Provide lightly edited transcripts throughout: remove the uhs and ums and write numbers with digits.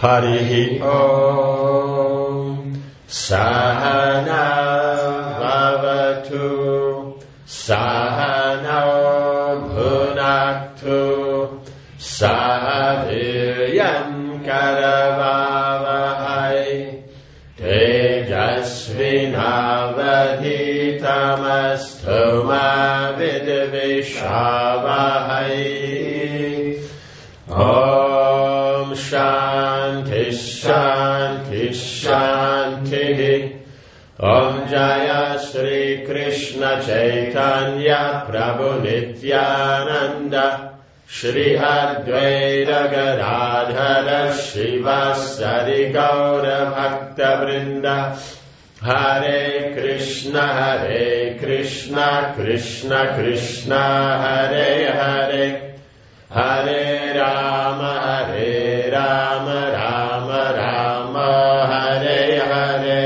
Harihi Om. Sahana Bhavatu Sahana Bhunaktu Sahaviryam Karavavahai Tejasvinavadhitamastu ma vidvishavahai. Om Shanti Shanti Shanti. Om Jaya Shri Krishna Chaitanya Prabhu Nityananda Shri Advaita Gadadhara Shivasari Gaura Bhakta Vrinda. Hare Krishna Krishna Krishna Hare Hare, Hare Rama Rama Rama Hare Hare.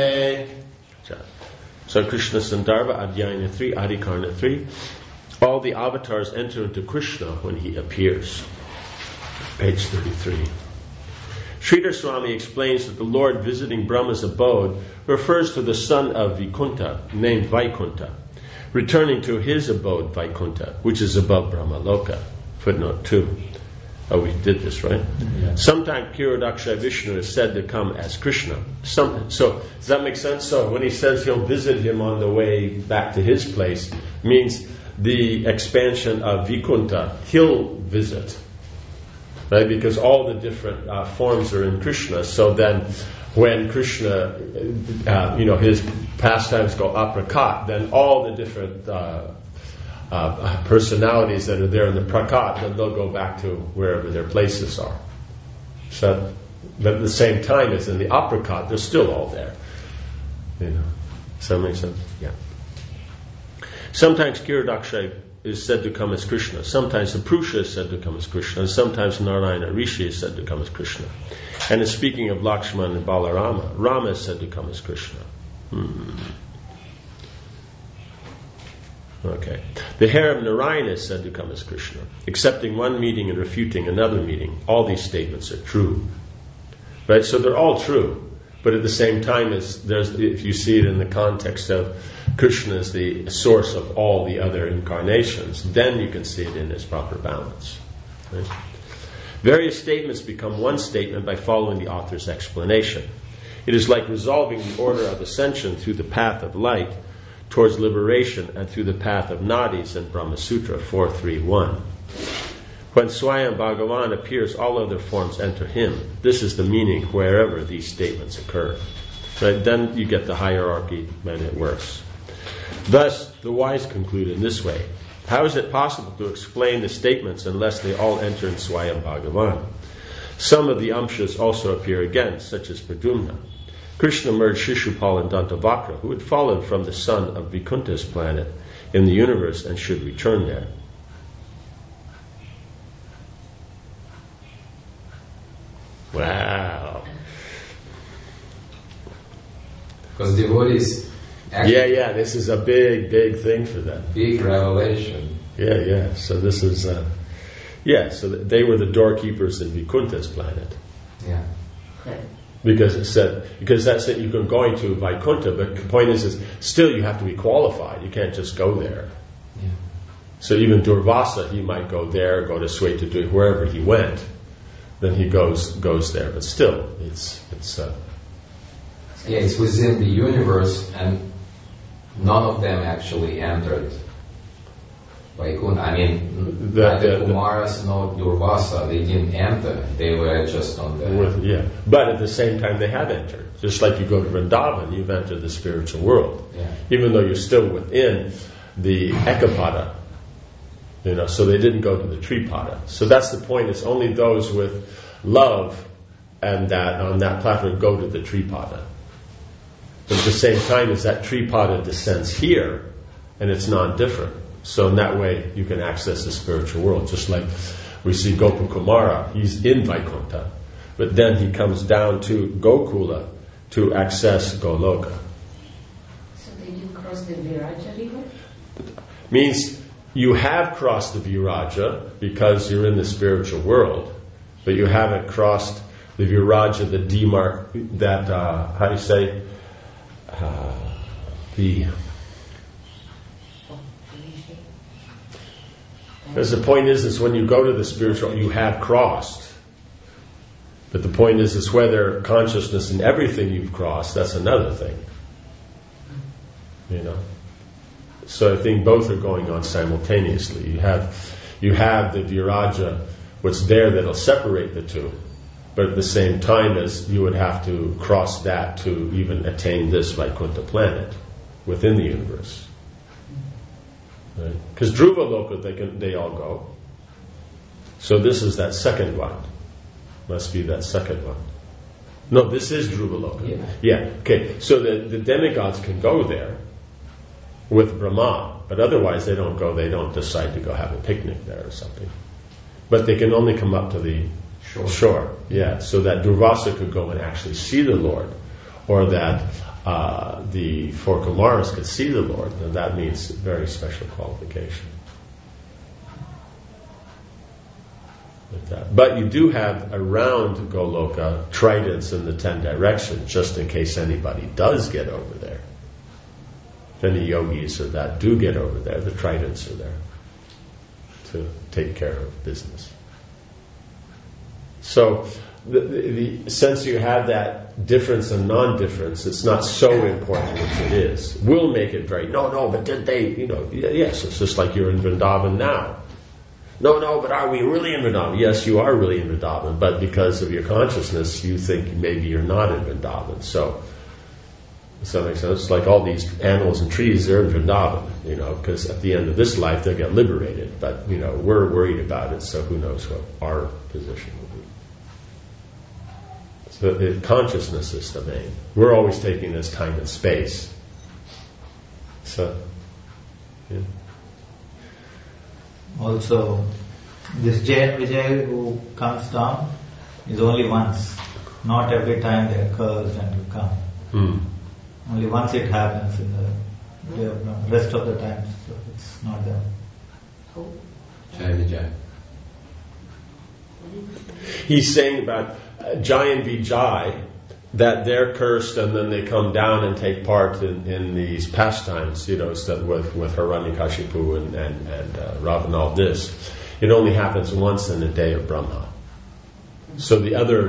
So Krishna Sandarbha, Adhyayana 3, Adhikarana 3. All the avatars enter into Krishna when he appears. Page 33. Sridhar Swami explains that the Lord visiting Brahma's abode refers to the son of Vikunta, named Vaikunta, returning to his abode Vaikunta, which is above Brahmaloka. Footnote 2. Oh, we did this, right? Yeah. Sometimes Kirodakshaya Vishnu is said to come as Krishna. So, does that make sense? So, when he says he'll visit him on the way back to his place, means the expansion of Vikunta, he'll visit. Right? Because all the different forms are in Krishna. So then, when Krishna, his pastimes go aprakat, then all the different personalities that are there in the prakat, then they'll go back to wherever their places are. So, but at the same time as in the aprakat, they're still all there. Does that make sense? Yeah. Sometimes Kirodakshaya is said to come as Krishna. Sometimes the Purusha is said to come as Krishna. And sometimes Narayana Rishi is said to come as Krishna. And in speaking of Lakshmana and Balarama, Rama is said to come as Krishna. Okay. The hair of Narayana is said to come as Krishna. Accepting one meaning and refuting another meaning. All these statements are true. Right? So they're all true. But at the same time, if you see it in the context of Krishna as the source of all the other incarnations, then you can see it in its proper balance. Right? Various statements become one statement by following the author's explanation. It is like resolving the order of ascension through the path of light towards liberation and through the path of nadis in Brahma Sutra 431. When Swayam Bhagavan appears, all other forms enter him. This is the meaning wherever these statements occur. Right? Then you get the hierarchy and it works. Thus, the wise conclude in this way. How is it possible to explain the statements unless they all enter in Swayam Bhagavan? Some of the Amshas also appear again, such as Pradumna. Krishna merged Shishupal and Dantavakra, who had fallen from the son of Vikunta's planet in the universe and should return there. Wow. Because devotees... Yeah, this is a big thing for them. Big revelation. Yeah. So this is... so they were the doorkeepers in Vikunta's planet. Yeah. Because that's it, you can go into Vaikuntha, but the point is still you have to be qualified. You can't just go there. Yeah. So even Durvasa, he might go there, go to Svetadeva, wherever he went, then he goes there. But still, it's within the universe, and none of them actually entered Vaikuntha. I mean, neither Kumaras nor Durvasa, they didn't enter. They were just on the... But at the same time, they have entered. Just like you go to Vrindavan, you've entered the spiritual world. Yeah. Even though you're still within the Ekapada. So they didn't go to the Tripada. So that's the point. It's only those with love and that on that platform go to the Tripada. But at the same time as that Tripada descends here, and it's non-different. So in that way, you can access the spiritual world. Just like we see Gopakumara, he's in Vaikuntha, but then he comes down to Gokula to access Goloka. So they didn't cross the Viraja river? Means you have crossed the Viraja because you're in the spiritual world, but you haven't crossed the Viraja, the demark, that, how do you say, because the point is when you go to the spiritual, you have crossed. But the point is whether consciousness and everything you've crossed, that's another thing. You know? So I think both are going on simultaneously. You have the Viraja, what's there that'll separate the two. But at the same time as you would have to cross that to even attain this Vaikuntha planet within the universe. Right? Because Dhruva Loka, they all go. So this is that second one. Must be that second one. No, this is Dhruva Loka. Yeah. Okay. So the demigods can go there with Brahma, but otherwise they don't go. They don't decide to go have a picnic there or something. But they can only come up to the shore. Yeah. So that Durvasa could go and actually see the Lord, or that the four Kumaras could see the Lord. And that means very special qualification. But you do have around Goloka tridents in the 10 directions, just in case anybody does get over there. If any yogis or that do get over there, the tridents are there to take care of business. So, the sense you have that difference and non-difference, it's not so important as it is. We'll make it very, no, but did they, yes, it's just like you're in Vrindavan now. No, but are we really in Vrindavan? Yes, you are really in Vrindavan, but because of your consciousness, you think maybe you're not in Vrindavan. So, does that make sense? Like all these animals and trees, they're in Vrindavan, because at the end of this life, they'll get liberated. But, we're worried about it, so who knows what our position will be. So consciousness is the main. We're always taking this time and space. So, yeah. Also, this Jai and Vijay who comes down is only once. Not every time they are cursed and you come. Only once it happens in the day of Brahma. Rest of the time, so it's not there. Jai Vijay. He's saying about Jai and Vijay, that they're cursed and then they come down and take part in these pastimes, with Hiranyakashipu and Ravana, all this. It only happens once in the day of Brahma. So the other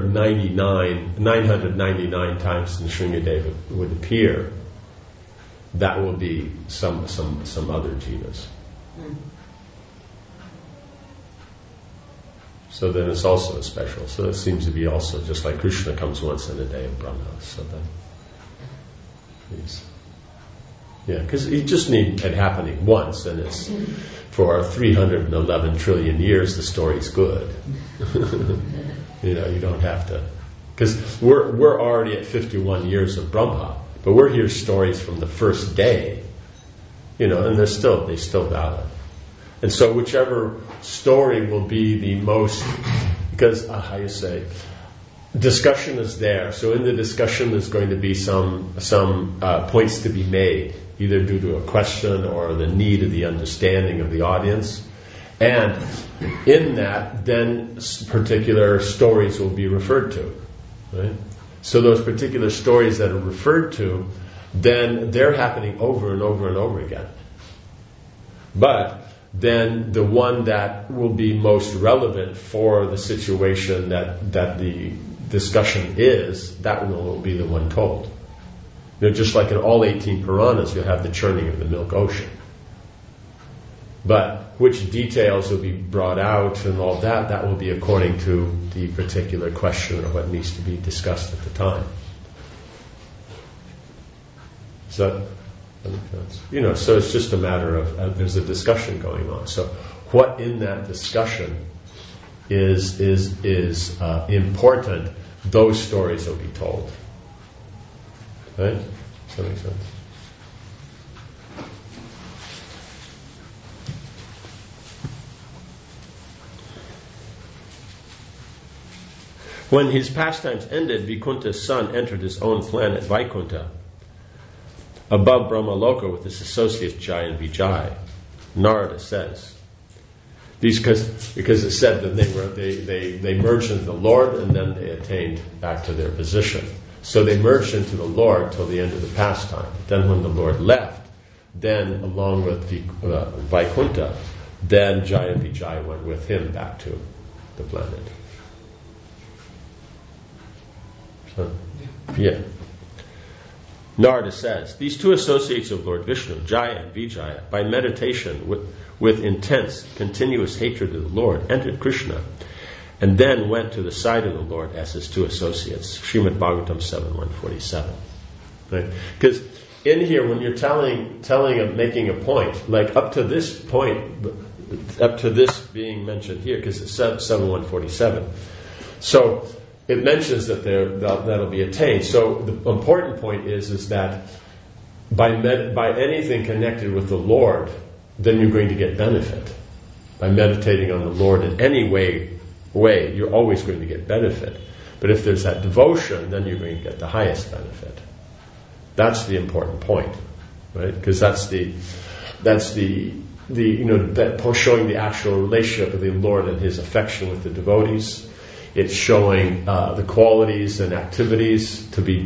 999 times in Shringadeva would appear, that will be some other jivas. So then it's also a special. So it seems to be also just like Krishna comes once in a day of Brahma. So then, because you just need it happening once, and it's for 311 trillion years. The story's good. You don't have to, because we're already at 51 years of Brahma, but we're hearing stories from the first day. And they still valid. And so whichever story will be the most, because, discussion is there. So in the discussion there's going to be some points to be made, either due to a question or the need of the understanding of the audience. And in that, then particular stories will be referred to. Right? So those particular stories that are referred to, then they're happening over and over and over again. But then the one that will be most relevant for the situation that the discussion is, that one will be the one told. Just like in all 18 Puranas, you'll have the churning of the milk ocean. But which details will be brought out and all that will be according to the particular question or what needs to be discussed at the time. So, so it's just a matter of there's a discussion going on. So, what in that discussion is important? Those stories will be told. Right? Does that make sense? When his pastimes ended, Vikunta's son entered his own planet, Vaikuntha, above Brahmaloka with his associates Jai and Vijay. Narada says, Because it said that they merged into the Lord and then they attained back to their position. So they merged into the Lord till the end of the pastime. Then when the Lord left, then along with Vaikuntha, then Jaya Vijaya went with him back to the planet. So, yeah. Narada says, these two associates of Lord Vishnu, Jaya and Vijaya, by meditation with intense, continuous hatred of the Lord, entered Krishna, and then went to the side of the Lord as his two associates. Srimad Bhagavatam 7.147. Right? Because in here, when you're making a point, like up to this point, up to this being mentioned here, because it's 7.147. So it mentions that that'll be attained. So the important point is that by anything connected with the Lord, then you're going to get benefit. By meditating on the Lord in any way, you're always going to get benefit. But if there's that devotion, then you're going to get the highest benefit. That's the important point, right? Because that's the showing the actual relationship of the Lord and his affection with the devotees. It's showing the qualities and activities to be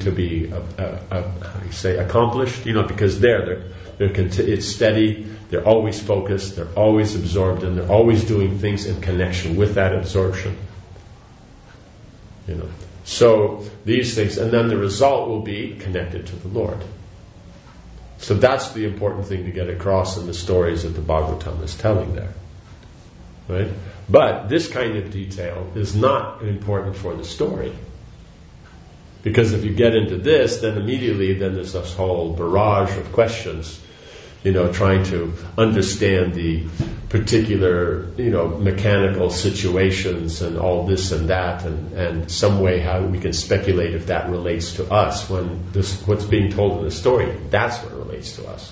accomplished. Because it's steady. They're always focused. They're always absorbed, and they're always doing things in connection with that absorption. So these things, and then the result will be connected to the Lord. So that's the important thing to get across in the stories that the Bhagavatam is telling there, right? But this kind of detail is not important for the story. Because if you get into this, then immediately there's this whole barrage of questions, trying to understand the particular, mechanical situations and all this and that, and some way how we can speculate if that relates to us when what's being told in the story, that's what relates to us.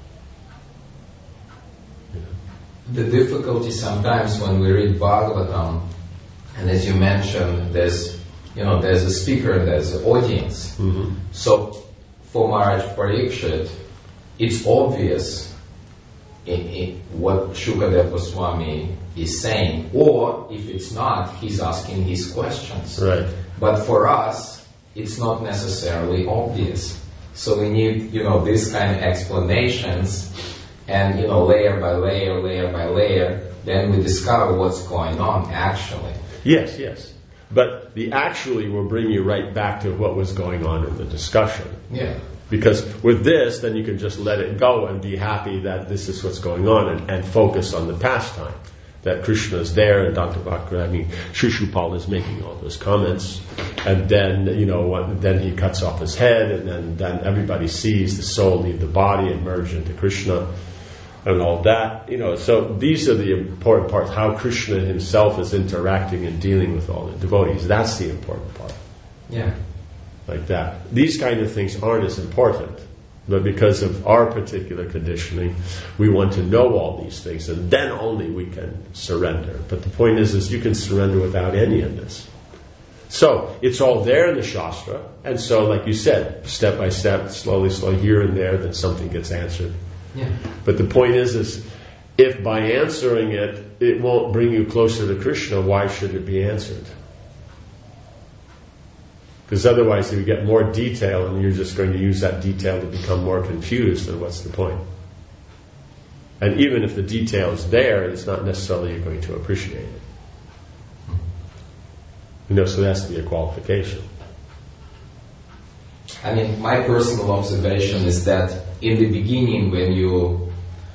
The difficulty sometimes when we read Bhagavatam, and as you mentioned, there's a speaker and there's an audience. Mm-hmm. So for Maharaj Parikshit, it's obvious what Shukadeva Goswami is saying, or if it's not, he's asking his questions. Right. But for us, it's not necessarily obvious. So we need, these kind of explanations. And, layer by layer, then we discover what's going on actually. Yes. But the actually will bring you right back to what was going on in the discussion. Yeah. Because with this, then you can just let it go and be happy that this is what's going on and focus on the pastime. That Krishna is there and Dr. Shishupal is making all those comments. And then, then he cuts off his head and then everybody sees the soul leave the body and merge into Krishna. And all that, so these are the important parts, how Krishna himself is interacting and dealing with all the devotees. That's the important part. Yeah. Like that. These kind of things aren't as important, but because of our particular conditioning, we want to know all these things, and then only we can surrender. But the point is you can surrender without any of this. So, it's all there in the Shastra, and so, like you said, step by step, slowly, here and there, then something gets answered. Yeah. But the point is if by answering it won't bring you closer to Krishna, why should it be answered? Because otherwise if you get more detail and you're just going to use that detail to become more confused, then what's the point? And even if the detail is there, it's not necessarily you're going to appreciate it. So there has to be a qualification. I mean, my personal observation is that in the beginning, when you,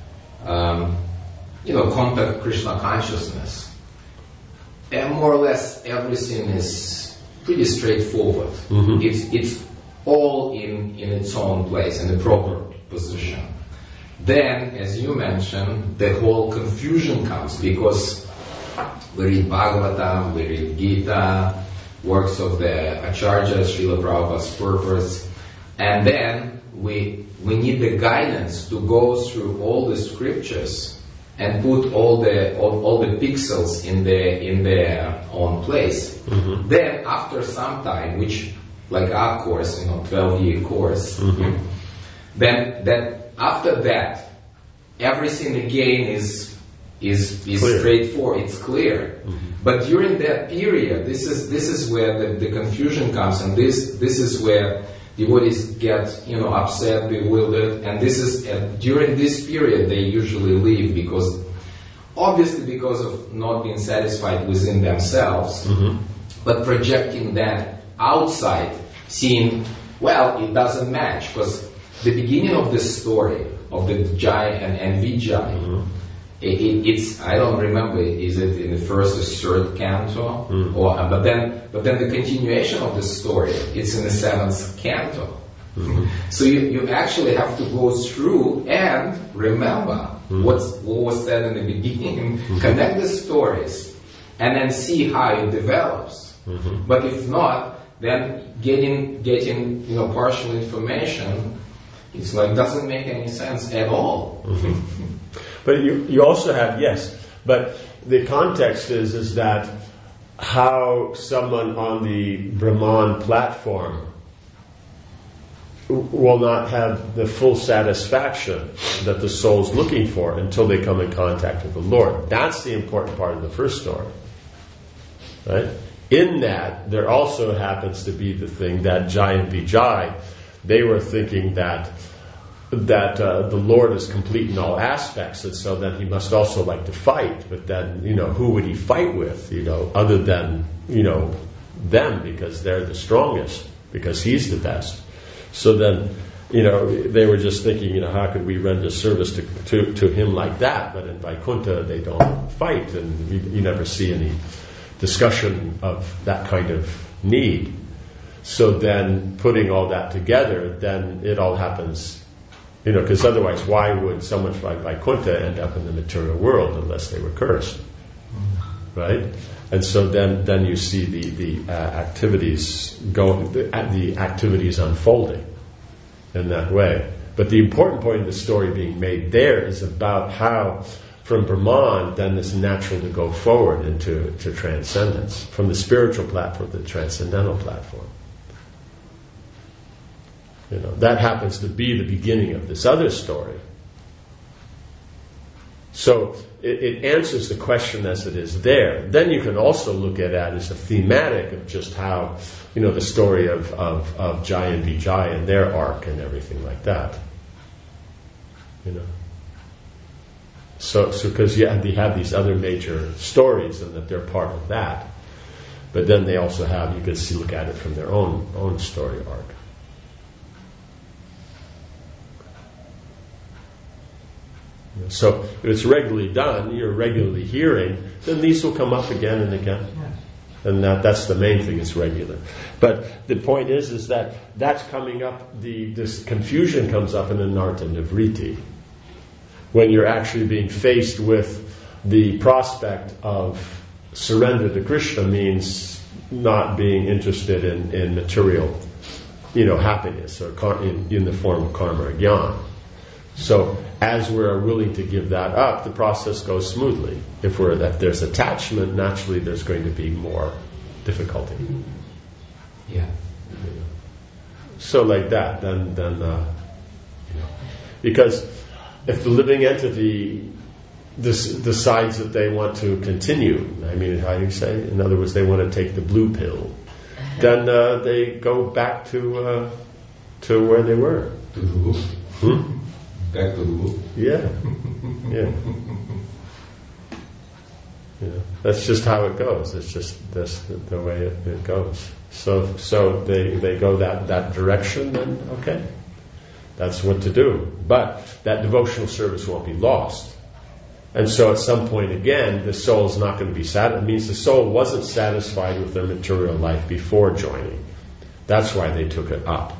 contact Krishna consciousness, and more or less everything is pretty straightforward. Mm-hmm. It's all in its own place, in the proper position. Then, as you mentioned, the whole confusion comes because we read Bhagavatam, we read Gita, works of the Acharya, Srila Prabhupada's purpose, and then we need the guidance to go through all the scriptures and put all the pixels in their own place. Mm-hmm. Then after some time, which like our course, 12-year course, mm-hmm. then after that, everything again is is clear. straightforward. It's clear. But during that period, this is where the confusion comes, and this is where devotees get upset, bewildered, and this is during this period they usually leave because of not being satisfied within themselves, but projecting that outside, seeing, well, it doesn't match, because the beginning of the story of the Jai and Vijay, it's, I don't remember, is it in the first or third canto, but then the continuation of the story, it's in the 7th canto. So you actually have to go through and remember what was said in the beginning, connect the stories, and then see how it develops. But if not, then getting partial information, it's like doesn't make any sense at all. But you also have, yes, but the context is that how someone on the Brahman platform will not have the full satisfaction that the soul's looking for until they come in contact with the Lord. That's the important part of the first story. Right? In that, there also happens to be the thing that Jai and Vijay, they were thinking that the Lord is complete in all aspects, and so then he must also like to fight. But then, who would he fight with, other than, them, because they're the strongest, because he's the best. So then, they were just thinking, how could we render service to him like that? But in Vaikuntha, they don't fight, and you never see any discussion of that kind of need. So then, putting all that together, then it all happens, because otherwise, why would someone like Vaikuntha end up in the material world unless they were cursed? Right? And so then you see the activities the activities unfolding in that way. But the important point of the story being made there is about how from Brahman then it's natural to go forward into transcendence, from the spiritual platform to the transcendental platform. That happens to be the beginning of this other story. So it answers the question as it is there. Then you can also look at it as a thematic of just how, the story of Jai and Vijay and their arc and everything like that. So because they have these other major stories and that they're part of that. But then they also have, you could look at it from their own story arc. So if it's regularly done, you're regularly hearing, then these will come up again and again. And that's the main thing, it's regular. But the point is that that's coming up, this confusion comes up in an Narta Nivriti. When you're actually being faced with the prospect of surrender to Krishna means not being interested in material, happiness, or in the form of karma or jnana. So as we're willing to give that up, the process goes smoothly. If there's attachment, naturally there's going to be more difficulty. Yeah. So like that, then because if the living entity decides that they want to continue, how do you say? In other words, they want to take the blue pill, then they go back to where they were. To the loop. Back to the loop. Yeah. That's just how it goes. It's just that's the way it goes. So they go that direction, then okay, that's what to do. But that devotional service won't be lost. And so at some point again, the soul's not going to be satisfied. It means the soul wasn't satisfied with their material life before joining. That's why they took it up.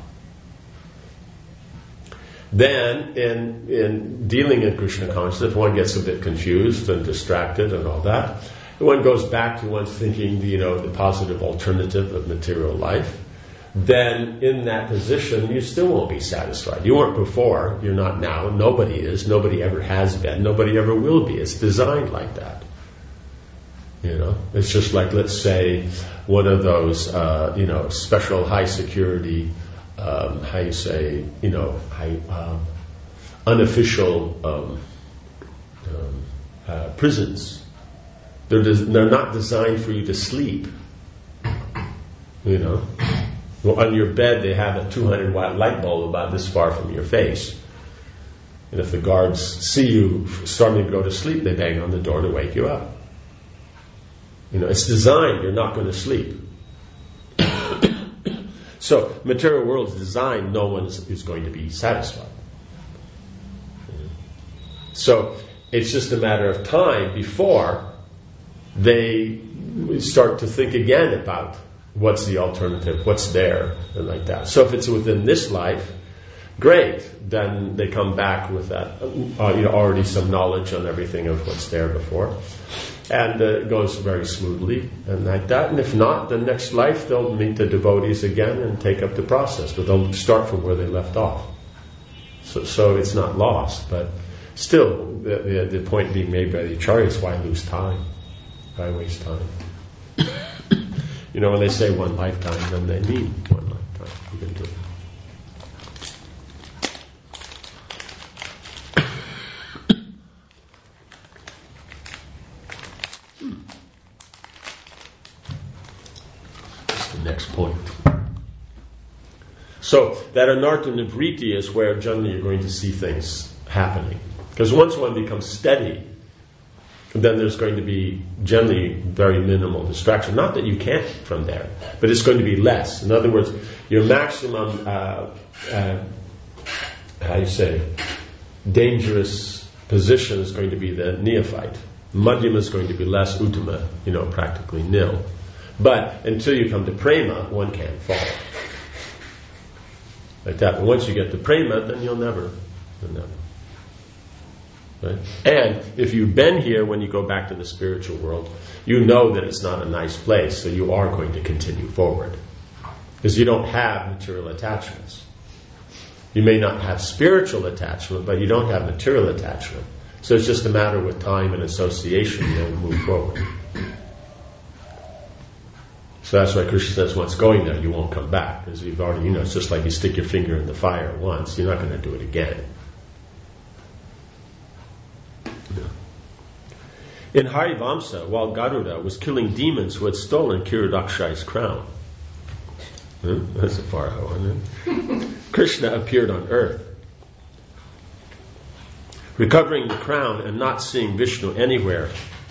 Then, in dealing in Krishna consciousness, if one gets a bit confused and distracted and all that, one goes back to one's thinking, the positive alternative of material life, then in that position, you still won't be satisfied. You weren't before, you're not now, nobody is, nobody ever has been, nobody ever will be. It's designed like that. It's just like, let's say, one of those, special high security unofficial, prisons. They're not designed for you to sleep. Well, on your bed they have a 200-watt light bulb about this far from your face. And if the guards see you starting to go to sleep, they bang on the door to wake you up. It's designed, you're not going to sleep. So, material world is designed, no one is going to be satisfied. So, it's just a matter of time before they start to think again about what's the alternative, what's there, and like that. So if it's within this life, great. Then they come back with that, already some knowledge on everything of what's there before. And it goes very smoothly and like that. And if not, the next life they'll meet the devotees again and take up the process. But they'll start from where they left off. So it's not lost. But still, the point being made by the Acharya is why lose time? Why waste time? When they say one lifetime, then they mean one lifetime. You can do it. Next point. So that anartha nivriti is where generally you're going to see things happening. Because once one becomes steady, then there's going to be generally very minimal distraction. Not that you can't from there, but it's going to be less. In other words, your maximum, dangerous position is going to be the neophyte. Madhyama is going to be less, uttama, practically nil. But until you come to prema, one can't fall. Like that. But once you get to prema, then you'll never. Right? And if you've been here when you go back to the spiritual world, you know that it's not a nice place, so you are going to continue forward. Because you don't have material attachments. You may not have spiritual attachment, but you don't have material attachment. So it's just a matter with time and association, you'll move forward. So that's why Krishna says once going there, you won't come back. Because you've already, it's just like you stick your finger in the fire once, you're not going to do it again. In Harivamsa, while Garuda was killing demons who had stolen Kiradakshai's crown. That's a far out one. Krishna appeared on earth. Recovering the crown and not seeing Vishnu anywhere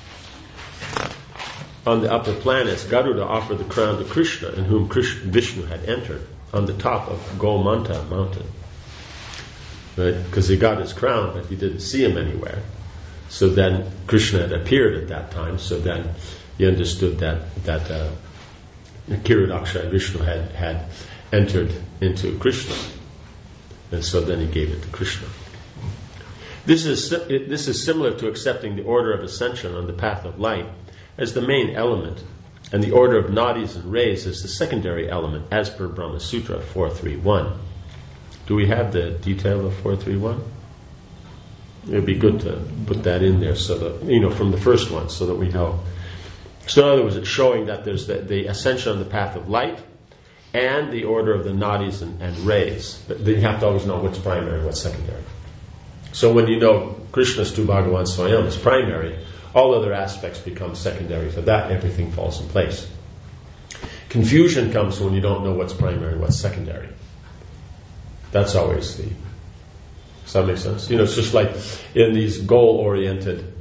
on the upper planets, Garuda offered the crown to Krishna, in whom Vishnu had entered, on the top of Gomanta mountain. Right? Because he got his crown, but he didn't see him anywhere. So then Krishna had appeared at that time, so then he understood that Kiradaksha Vishnu had entered into Krishna. And so then he gave it to Krishna. This is similar to accepting the order of ascension on the path of light as the main element, and the order of nadis and rays as the secondary element, as per Brahma Sutra 431. Do we have the detail of 431? It would be good to put that in there so that, from the first one, so that we know. So in other words, it's showing that there's the ascension on the path of light and the order of the nadis and rays. But you have to always know what's primary and what's secondary. So when you know Krishna's Tu Bhagavan Swayam is primary, all other aspects become secondary. For that, everything falls in place. Confusion comes when you don't know what's primary and what's secondary. That's always the... Does that make sense? It's just like in these goal-oriented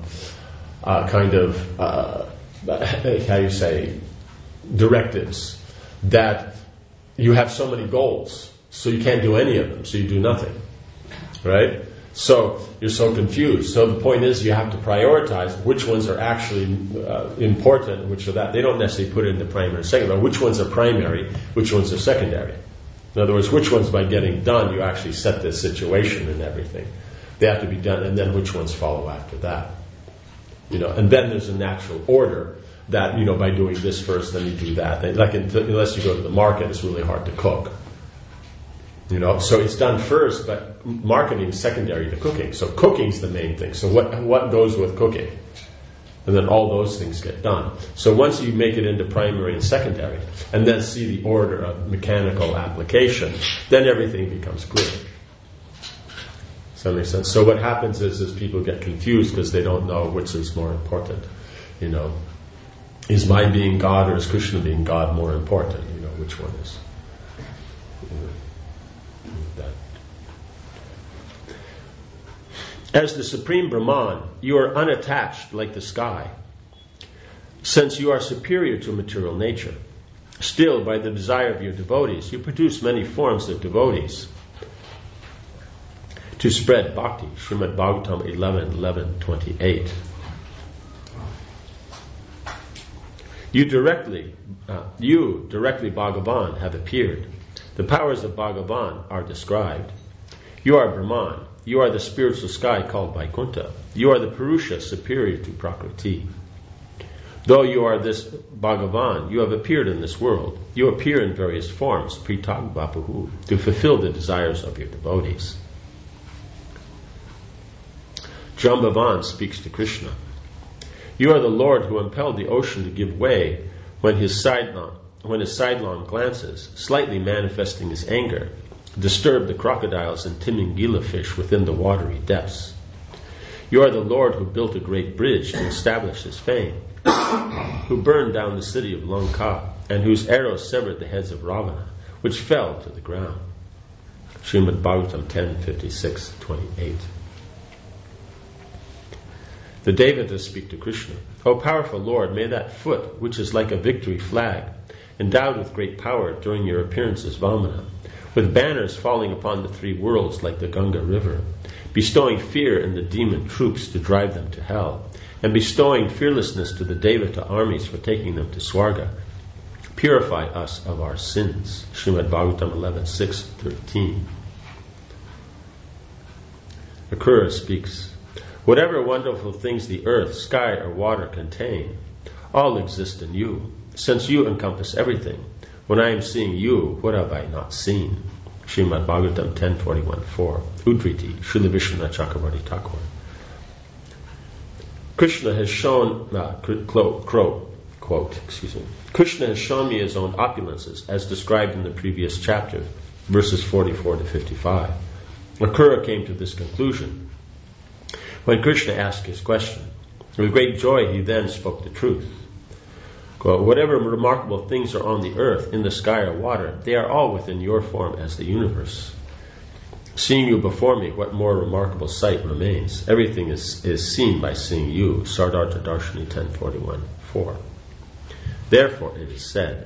directives, that you have so many goals, so you can't do any of them, so you do nothing. Right? So you're so confused. So the point is you have to prioritize which ones are actually important, which are that. They don't necessarily put it into primary and secondary, but which ones are primary, which ones are secondary. In other words, which ones by getting done you actually set the situation and everything. They have to be done, and then which ones follow after that. And then there's a natural order that, by doing this first, then you do that. Like unless you go to the market, it's really hard to cook. So it's done first, but marketing is secondary to cooking. So cooking's the main thing. So what goes with cooking? And then all those things get done. So once you make it into primary and secondary, and then see the order of mechanical application, then everything becomes clear. Does that make sense? So what happens is people get confused because they don't know which is more important. Is my being God or is Krishna being God more important? Which one is? As the Supreme Brahman, you are unattached like the sky, since you are superior to material nature. Still, by the desire of your devotees, you produce many forms of devotees to spread bhakti. Srimad Bhagavatam 11:11-28. You directly Bhagavan have appeared. The powers of Bhagavan are described. You are Brahman. You are the spiritual sky called Vaikuntha. You are the Purusha superior to Prakriti. Though you are this Bhagavan, you have appeared in this world. You appear in various forms, Pritag Vapuhu, to fulfill the desires of your devotees. Jambavan speaks to Krishna. You are the Lord who impelled the ocean to give way when his sidelong glances, slightly manifesting his anger, disturbed the crocodiles and Timingila fish within the watery depths. You are the Lord who built a great bridge to establish his fame, who burned down the city of Lanka, and whose arrows severed the heads of Ravana, which fell to the ground. Srimad Bhagavatam 10:56-28. The Devatas speak to Krishna. O powerful Lord, may that foot, which is like a victory flag, endowed with great power during your appearance as Vamana, with banners falling upon the three worlds like the Ganga river, bestowing fear in the demon troops to drive them to hell, and bestowing fearlessness to the Devata armies for taking them to Swarga, purify us of our sins. Srimad Bhagavatam 11:6-13. Akrura speaks. Whatever wonderful things the earth, sky, or water contain, all exist in you, since you encompass everything. When I am seeing you, what have I not seen? Srimad Bhagavatam 10:41-4. Udriti, Srila Vishwanath Chakravarti Thakur. Krishna has shown, Krishna has shown me his own opulences, as described in the previous chapter, verses 44-55. Akrura came to this conclusion when Krishna asked his question. With great joy he then spoke the truth. Quote, whatever remarkable things are on the earth, in the sky or water, they are all within your form as the universe. Seeing you before me, what more remarkable sight remains? Everything is seen by seeing you. Sardartha Darshani 10:41-4. Therefore it is said,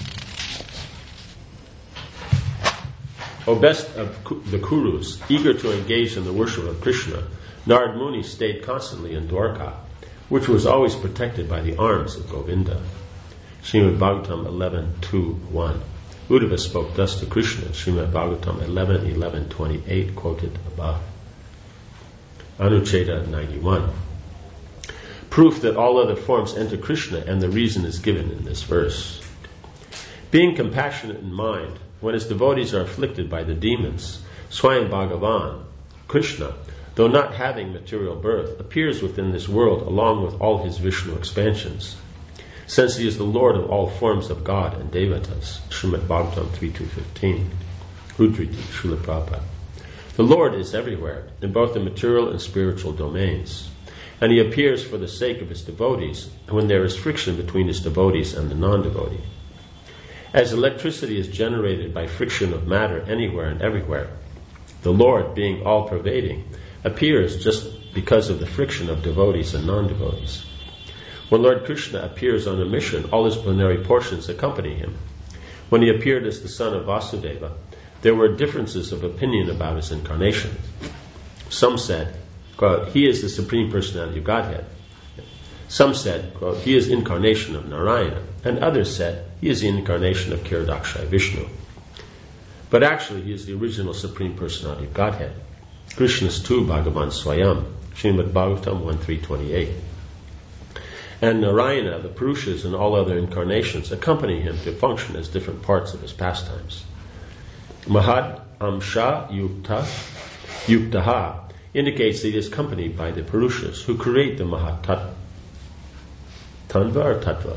O best of the Kurus, eager to engage in the worship of Krishna, Narad Muni stayed constantly in Dwarka, which was always protected by the arms of Govinda. Srimad Bhagavatam 11:2-1. Uddhava spoke thus to Krishna. Srimad Bhagavatam 11:11-28, quoted above. Anucheda 91. Proof that all other forms enter Krishna, and the reason is given in this verse. Being compassionate in mind, when his devotees are afflicted by the demons, Swayam Bhagavan, Krishna, though not having material birth, appears within this world along with all his Vishnu expansions, since he is the Lord of all forms of God and Devatas. Srimad Bhagavatam 3:2-15. Udriti, Srila Prabhupada. The Lord is everywhere, in both the material and spiritual domains, and he appears for the sake of his devotees when there is friction between his devotees and the non-devotee. As electricity is generated by friction of matter anywhere and everywhere, the Lord, being all-pervading, appears just because of the friction of devotees and non-devotees. When Lord Krishna appears on a mission, all his plenary portions accompany him. When he appeared as the son of Vasudeva, there were differences of opinion about his incarnation. Some said, quote, he is the Supreme Personality of Godhead. Some said, quote, he is incarnation of Narayana. And others said, he is the incarnation of Kiradakshai Vishnu. But actually, he is the original Supreme Personality of Godhead. Krishna's tu Bhagavan Swayam, Srimad Bhagavatam 1:3-28. And Narayana, the Purushas, and all other incarnations accompany him to function as different parts of his pastimes. Mahad Amsha Yuktaha indicates that he is accompanied by the Purushas who create the Mahat Tanva or Tattva.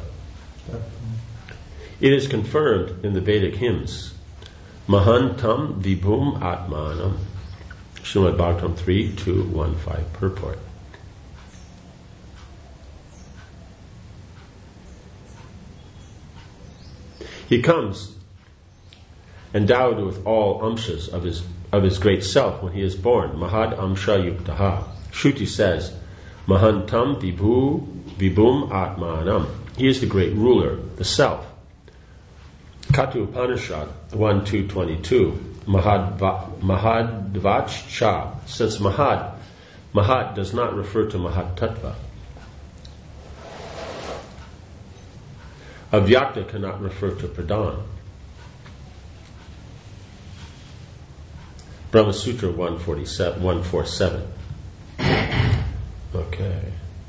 It is confirmed in the Vedic hymns, Mahantam Vibhum Atmanam Srimad Bhagavatam 3.2.1.5 purport. He comes endowed with all amshas of his great self when he is born. Mahad amsha yuktaha. Shruti says, Mahantam vibhum atmanam. He is the great ruler, the self. Katu Upanishad 1.2.22. Mahadvach cha. Since Mahad does not refer to Mahat Tattva. Avyakta cannot refer to Pradhan. Brahma Sutra 147. Okay.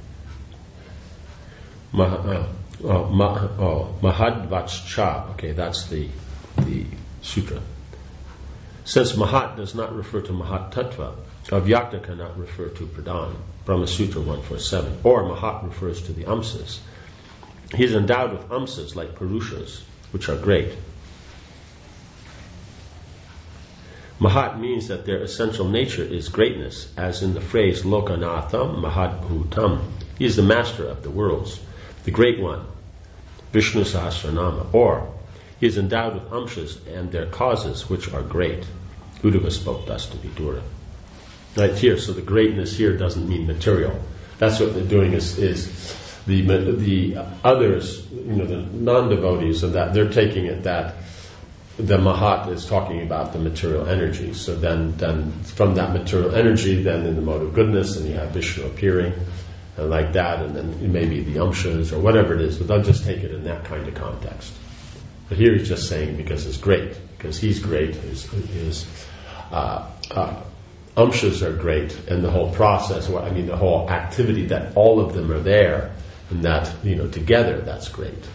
Mahadvachcha. Okay, that's the sutra. Since Mahat does not refer to Mahat Tattva, Avyakta cannot refer to Pradhan. Brahma Sutra 147. Or Mahat refers to the Amsas. He is endowed with Amsas like Purushas, which are great. Mahat means that their essential nature is greatness, as in the phrase Lokanatham Mahadbhutam. He is the master of the worlds, the great one, Vishnu Sahasranama. Or, he is endowed with amshas and their causes, which are great. Uddhava spoke thus to Vidura. Right here, so the greatness here doesn't mean material. That's what they're doing is the others, the non-devotees of that, they're taking it that the Mahat is talking about the material energy. So then from that material energy, then in the mode of goodness, and you have Vishnu appearing, and like that, and then maybe the Amshas or whatever it is, but they'll just take it in that kind of context. But here he's just saying because it's great, because he's great, his Amshas are great, and the whole process, the whole activity that all of them are there, and that, together, that's great.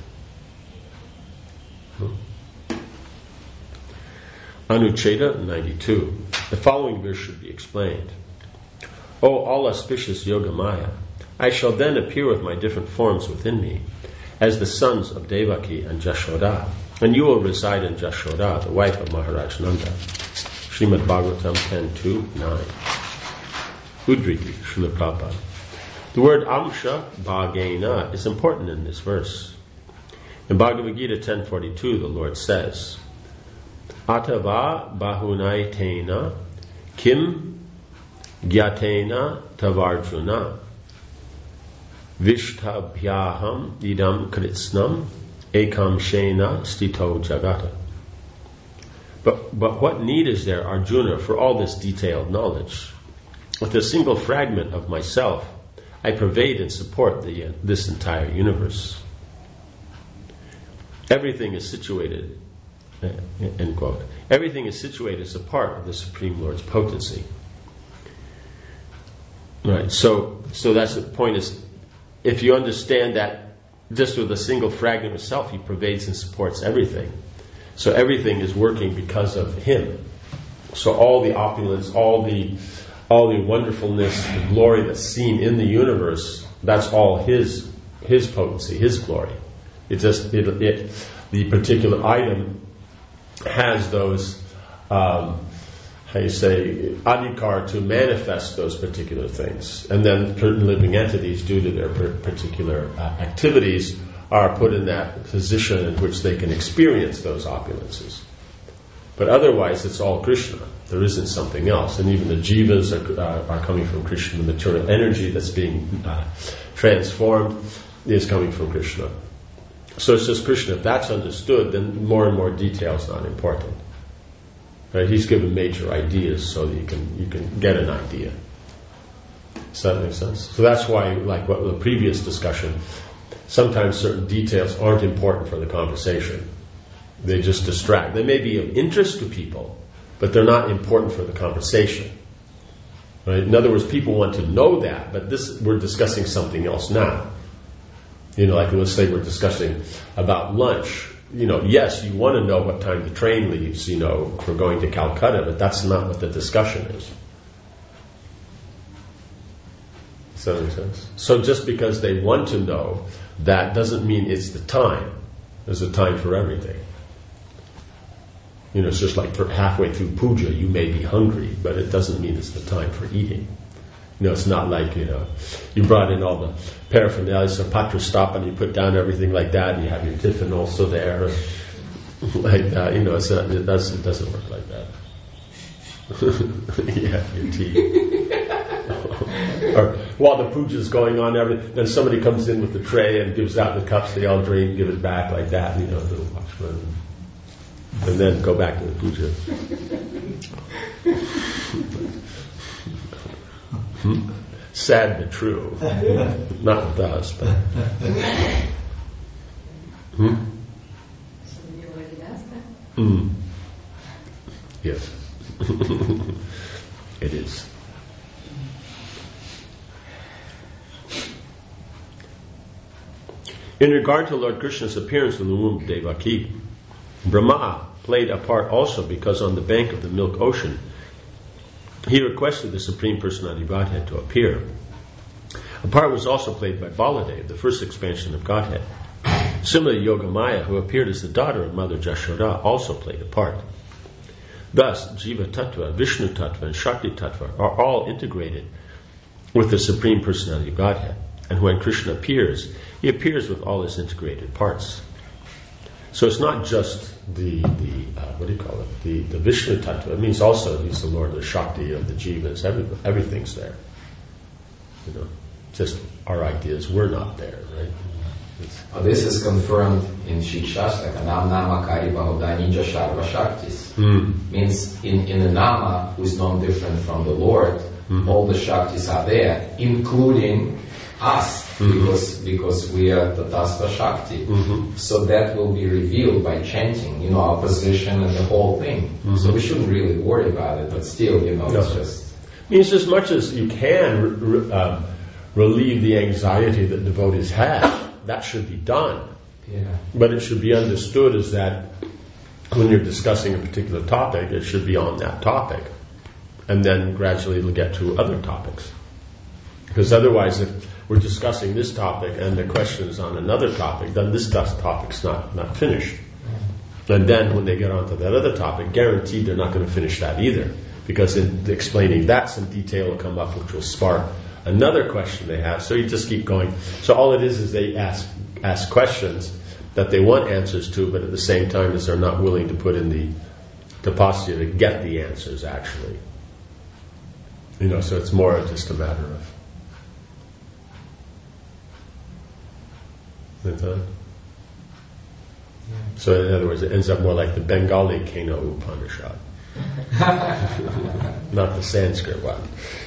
Anucheda 92. The following verse should be explained. O all auspicious Yogamaya, I shall then appear with my different forms within me, as the sons of Devaki and Jashoda, and you will reside in Jashoda, the wife of Maharaj Nanda. Srimad Bhagavatam 10.2.9. Udriti, Srila Prabhupada. The word Amsha, Bhagena, is important in this verse. In Bhagavad Gita 10.42, the Lord says, Atava bahunaitena kim gyatena tavarjuna vishtabhyaham idam kritsnam ekam shena stito jagata. But what need is there, Arjuna, for all this detailed knowledge? With a single fragment of myself, I pervade and support this entire universe. Everything is situated, end quote. Everything is situated as a part of the Supreme Lord's potency. Right. So that's the point. Is if you understand that just with a single fragment of self, he pervades and supports everything. So everything is working because of him. So all the opulence, all the wonderfulness, the glory that's seen in the universe, that's all his potency, his glory. The particular item has those, adhikar to manifest those particular things. And then certain living entities, due to their particular activities, are put in that position in which they can experience those opulences. But otherwise, it's all Krishna. There isn't something else. And even the jivas are coming from Krishna. The material energy that's being transformed is coming from Krishna. So it's just Krishna. If that's understood, then more and more detail is not important. Right? He's given major ideas so that you can get an idea. Does that make sense? So that's why, like what the previous discussion, sometimes certain details aren't important for the conversation. They just distract. They may be of interest to people, but they're not important for the conversation. Right? In other words, people want to know that, but we're discussing something else now. Like let's say we're discussing about lunch. Yes, you want to know what time the train leaves, for going to Calcutta, but that's not what the discussion is. Does that make sense? So just because they want to know, that doesn't mean it's the time. There's a time for everything. It's just like halfway through puja, you may be hungry, but it doesn't mean it's the time for eating. It's not like, you brought in all the paraphernalia, so patra stop, and you put down everything like that, and you have your tiffin also there, like that. It doesn't work like that. Yeah, your tea. Or while the puja's going on, then somebody comes in with the tray and gives out the cups, they all drink, give it back like that, little watchman. And then go back to the puja. Sad but true. Not with us, but. Somebody already asked that? Yes. It is. In regard to Lord Krishna's appearance in the womb of Devaki, Brahma played a part also because on the bank of the milk ocean, he requested the Supreme Personality of Godhead to appear. A part was also played by Baladev, the first expansion of Godhead. Similarly, Yogamaya, who appeared as the daughter of Mother Jashoda, also played a part. Thus, Jiva Tattva, Vishnu Tattva, and Shakti Tattva are all integrated with the Supreme Personality of Godhead. And when Krishna appears, he appears with all his integrated parts. So it's not just the Vishnu Tattva. It means also he's the Lord of the Shakti, of the Jivas. Everything's there. Just our ideas, we're not there, right? This is confirmed in Shikshastaka. Nam Nama Kari Bahuda Ninja Sharva Shaktis. Means in the Nama, who is non different from the Lord, all the Shaktis are there, including us, because we are Tatastha Shakti. So that will be revealed by chanting, our position and the whole thing. So we shouldn't really worry about it, but still, it's just... Means as much as you can relieve the anxiety that devotees have, that should be done. Yeah. But it should be understood as that when you're discussing a particular topic, it should be on that topic. And then gradually it'll get to other topics. Because otherwise, if we're discussing this topic and the question is on another topic, then this topic's not finished. And then when they get onto that other topic, guaranteed they're not going to finish that either. Because in explaining that, some detail will come up which will spark another question they have. So you just keep going. So all it is they ask questions that they want answers to, but at the same time as they're not willing to put in the tapasya to get the answers actually. So it's more just a matter of... So in other words, it ends up more like the Bengali Kena Upanishad. Not the Sanskrit one.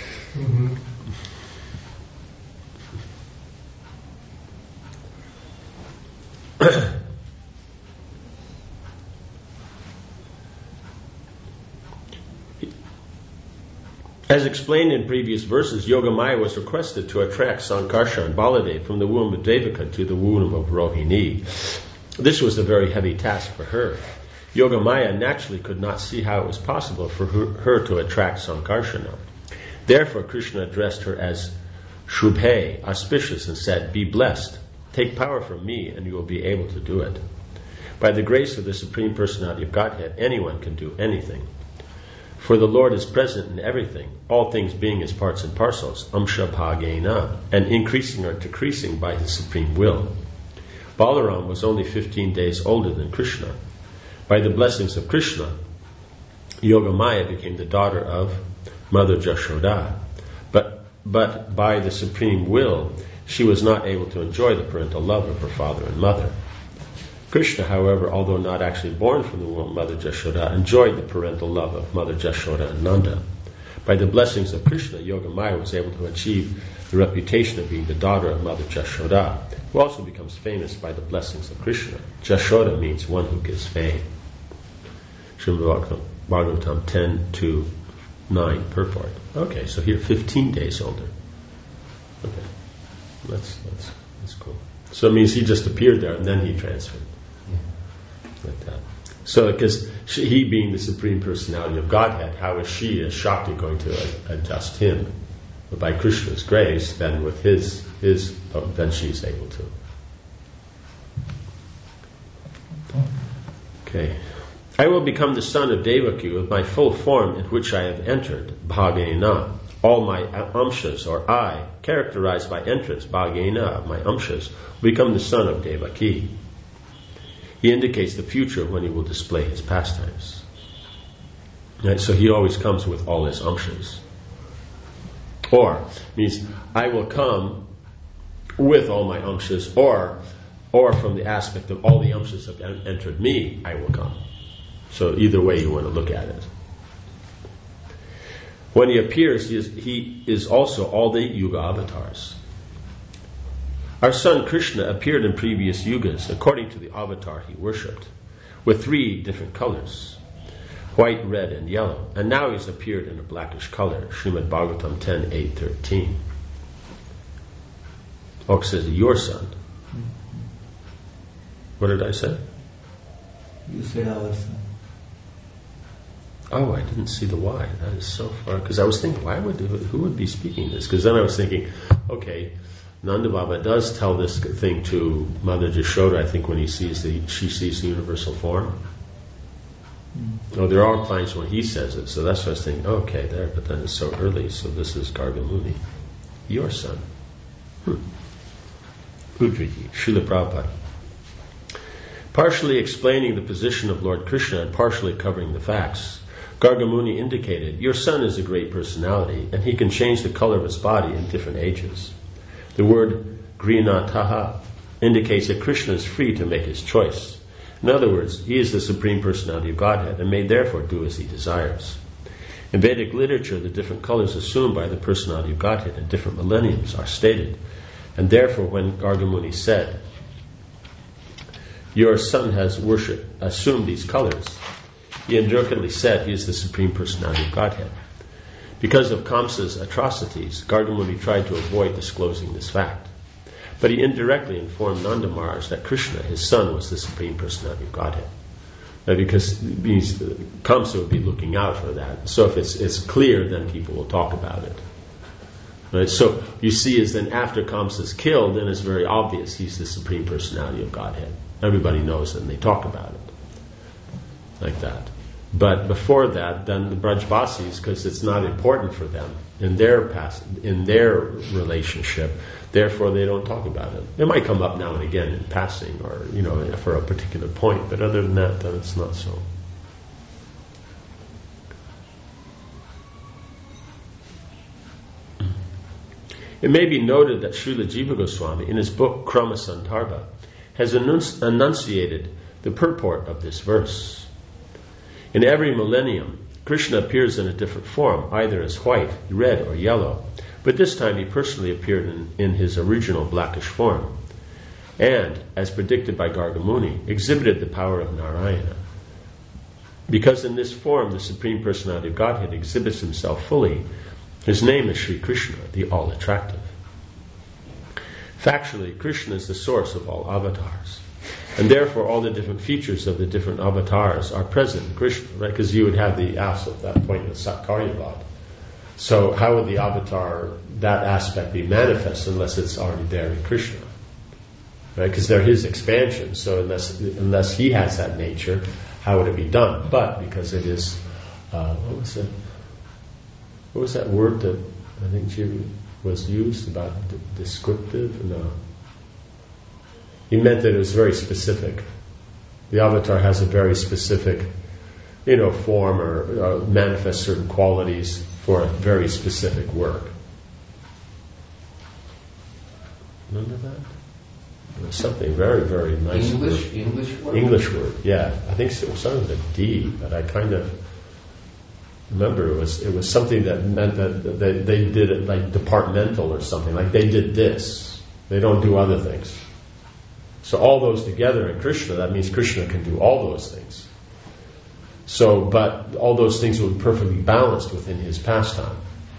As explained in previous verses, Yogamaya was requested to attract Sankarsha and Baladev from the womb of Devaka to the womb of Rohini. This was a very heavy task for her. Yogamaya naturally could not see how it was possible for her to attract Sankarsana. Therefore, Krishna addressed her as Shubhe, auspicious, and said, "Be blessed. Take power from me, and you will be able to do it." By the grace of the Supreme Personality of Godhead, anyone can do anything. For the Lord is present in everything, all things being his parts and parcels, amsha bhagena, and increasing or decreasing by his supreme will. Balaram was only 15 days older than Krishna. By the blessings of Krishna, Yogamaya became the daughter of Mother Jashoda. But by the supreme will, she was not able to enjoy the parental love of her father and mother. Krishna, however, although not actually born from the womb of Mother Jashoda, enjoyed the parental love of Mother Jashoda and Nanda. By the blessings of Krishna, Yogamaya was able to achieve the reputation of being the daughter of Mother Jashoda, who also becomes famous by the blessings of Krishna. Jashoda means one who gives fame. Srimad Bhagavatam 10:2-9 purport. Okay, so here 15 days older. Okay, that's cool. So it means he just appeared there and then he transferred. Like that. So because he being the Supreme Personality of Godhead, how is she as Shakti going to adjust him? But by Krishna's grace, then with his then she's able to. Okay. I will become the son of Devaki with my full form in which I have entered, bhagena. All my amshas, or I, characterized by entrance, bhagena, my amshas, will become the son of Devaki. He indicates the future when he will display his pastimes. Right? So he always comes with all his amshas. Or, means, I will come with all my amshas, or from the aspect of all the amshas have entered me, I will come. So either way you want to look at it. When he appears, he is also all the Yuga avatars. Our son Krishna appeared in previous yugas according to the avatar he worshipped, with 3 different colors, white, red, and yellow. And now he's appeared in a blackish color, Srimad Bhagavatam 10:8-13. Oak says, your son. What did I say? You said our son. Oh, I didn't see the why. That is so far. Because I was thinking, who would be speaking this? Because then I was thinking, okay, Nanda Baba does tell this thing to Mother Jashoda, I think, when she sees the universal form. Oh, there are times when he says it, so that's what I was thinking, okay, there, but then it's so early, so this is Gargamuni, your son. Udriji, Srila Prabhupada. Partially explaining the position of Lord Krishna and partially covering the facts, Gargamuni indicated, your son is a great personality, and he can change the color of his body in different ages. The word Grinataha indicates that Krishna is free to make his choice. In other words, he is the Supreme Personality of Godhead and may therefore do as he desires. In Vedic literature, the different colors assumed by the Personality of Godhead in different millenniums are stated. And therefore, when Gargamuni said, your son has assumed these colors, he indirectly said he is the Supreme Personality of Godhead. Because of Kamsa's atrocities, Gargamuni tried to avoid disclosing this fact. But he indirectly informed Nanda Maharaj that Krishna, his son, was the Supreme Personality of Godhead. Because Kamsa would be looking out for that. So if it's clear, then people will talk about it. Right? So you see, is then after Kamsa is killed, then it's very obvious he's the Supreme Personality of Godhead. Everybody knows it and they talk about it. Like that. But before that, then the Brajbasis, because it's not important for them in their relationship, therefore they don't talk about it. It might come up now and again in passing, or for a particular point, but other than that, then it's not so. It may be noted that Srila Jiva Goswami, in his book Krama Sandarbha, has enunciated the purport of this verse. In every millennium, Krishna appears in a different form, either as white, red, or yellow, but this time he personally appeared in his original blackish form, and, as predicted by Gargamuni, exhibited the power of Narayana. Because in this form the Supreme Personality of Godhead exhibits himself fully, his name is Sri Krishna, the all-attractive. Factually, Krishna is the source of all avatars. And therefore all the different features of the different avatars are present in Krishna, right? Because you would have the as at that point in Satkaryavad. So how would the avatar, that aspect, be manifest unless it's already there in Krishna? Right? Because they're his expansion, so unless he has that nature, how would it be done? But because it is, what was that word that I think was used about descriptive? No. He meant that it was very specific. The avatar has a very specific, form or manifests certain qualities for a very specific work. Remember that? It was something very, very nice. English word. Yeah, I think it started with a D, but I kind of remember it was something that meant that they did it like departmental or something. Like they did this. They don't do other things. So all those together in Krishna, that means Krishna can do all those things. So, but all those things will be perfectly balanced within his pastime.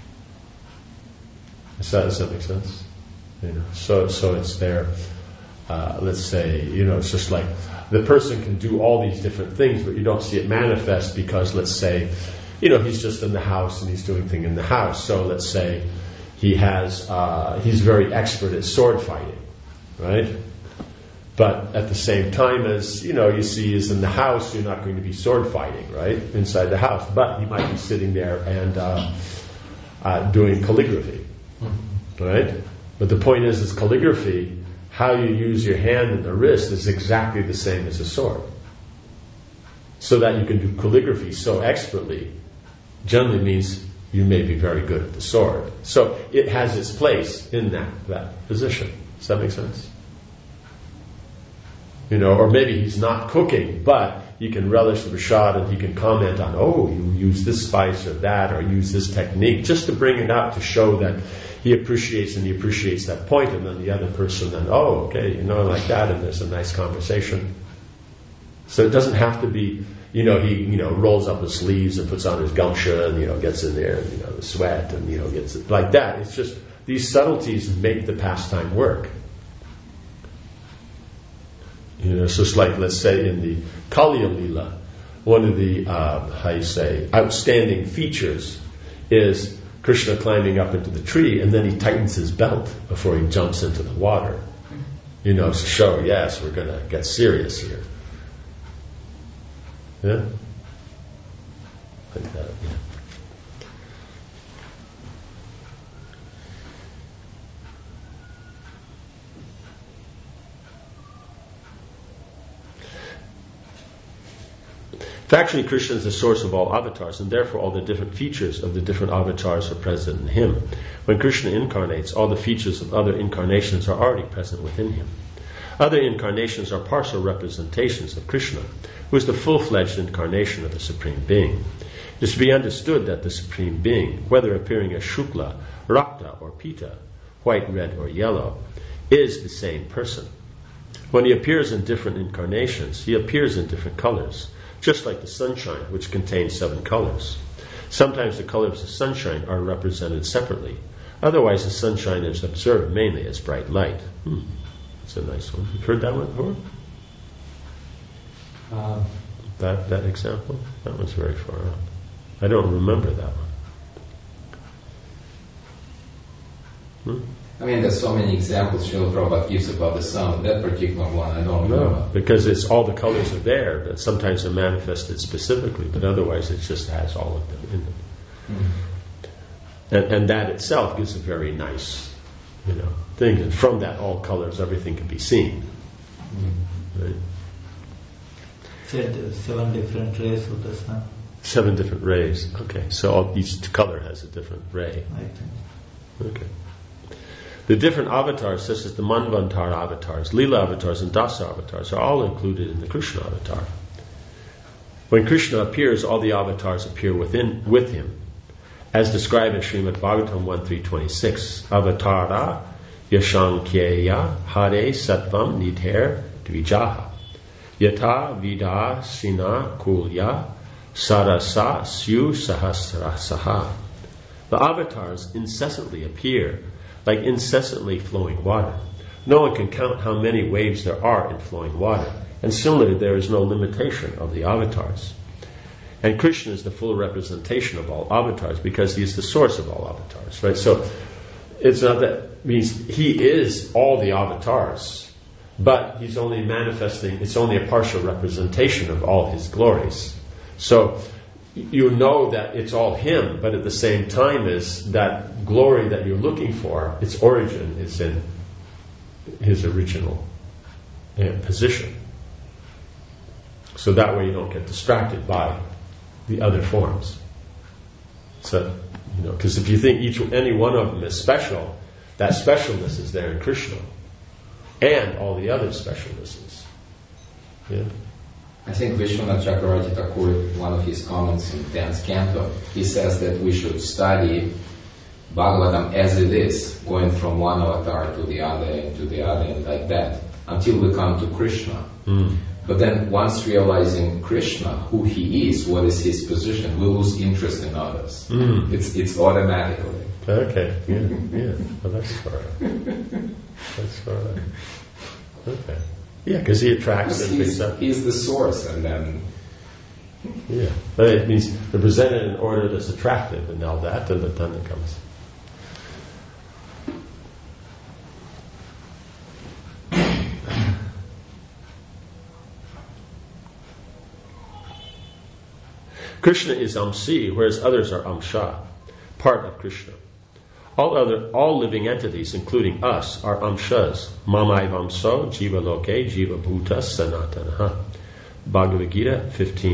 Does that make sense? So it's there. Let's say, it's just like the person can do all these different things, but you don't see it manifest because, let's say, he's just in the house and he's doing things in the house. So let's say he's very expert at sword fighting, right? But at the same time as, you see is in the house, you're not going to be sword fighting, right? Inside the house. But he might be sitting there and doing calligraphy, right? But the point is calligraphy, how you use your hand and the wrist is exactly the same as a sword. So that you can do calligraphy so expertly generally means you may be very good at the sword. So it has its place in that position. Does that make sense? Or maybe he's not cooking, but he can relish the prasad and he can comment on, you use this spice or that, or use this technique, just to bring it up to show that he appreciates that point, and then the other person then, like that, and there's a nice conversation. So it doesn't have to be, he rolls up his sleeves and puts on his gamsha and, gets in there, and, the sweat and, gets it like that. It's just, these subtleties make the pastime work. It's just like, let's say, in the Kalya Lila, one of the, outstanding features is Krishna climbing up into the tree, and then he tightens his belt before he jumps into the water. To show, yes, we're going to get serious here. Yeah? Like that, yeah. Factually, Krishna is the source of all avatars, and therefore all the different features of the different avatars are present in him. When Krishna incarnates, all the features of other incarnations are already present within him. Other incarnations are partial representations of Krishna, who is the full-fledged incarnation of the Supreme Being. It is to be understood that the Supreme Being, whether appearing as Shukla, Rakta, or Pita, white, red, or yellow, is the same person. When he appears in different incarnations, he appears in different colors, just like the sunshine, which contains 7 colors. Sometimes the colors of the sunshine are represented separately. Otherwise, the sunshine is observed mainly as bright light. That's a nice one. You've heard that one before? That example? That one's very far out. I don't remember that one. There's so many examples Srila Prabhupada gives about the sun. That particular one, I don't remember. No, because it's all the colors are there, but sometimes they're manifested specifically, but otherwise it just has all of them in it. And that itself gives a very nice, thing. And from that, all colors, everything can be seen. Right? Said 7 different rays of the sun. 7 different rays. Okay, so each color has a different ray. Okay. The different avatars, such as the Manvantar avatars, Leela avatars, and Dasa avatars, are all included in the Krishna avatar. When Krishna appears, all the avatars appear with him, as described in Srimad Bhagavatam 1.3.26. Avatara yashankyeya hare sattvam nidher dvijaha yata vida sina kulya sarasa syu sahasrasaha. The avatars incessantly appear like incessantly flowing water. No one can count how many waves there are in flowing water. And similarly, there is no limitation of the avatars. And Krishna is the full representation of all avatars because he is the source of all avatars, right? So it's not that means he is all the avatars, but he's only manifesting, it's only a partial representation of all his glories. So you know that it's all him, but at the same time is that glory that you're looking for, its origin is in his original position. So that way you don't get distracted by the other forms. So, because if you think any one of them is special, that specialness is there in Krishna, and all the other specialnesses. Yeah. I think Vishwanath Chakravarti Thakur, one of his comments in 10th canto, he says that we should study Bhagavatam as it is, going from one avatar to the other and to the other and like that, until we come to Krishna. But then once realizing Krishna, who he is, what is his position, we lose interest in others. It's automatically. Okay, yeah. Well, that's far out. That's far out. Okay. Yeah, because he attracts and picks up. He's the source, and then... Yeah, but it means they're presented in an order that's attractive, and now that, and then it comes. Krishna is Amsi, whereas others are Amsha, part of Krishna. All living entities, including us, are Amshas. Mamaivamso, Jiva Loke, Jiva Bhuta, Sanatanaha. Bhagavad Gita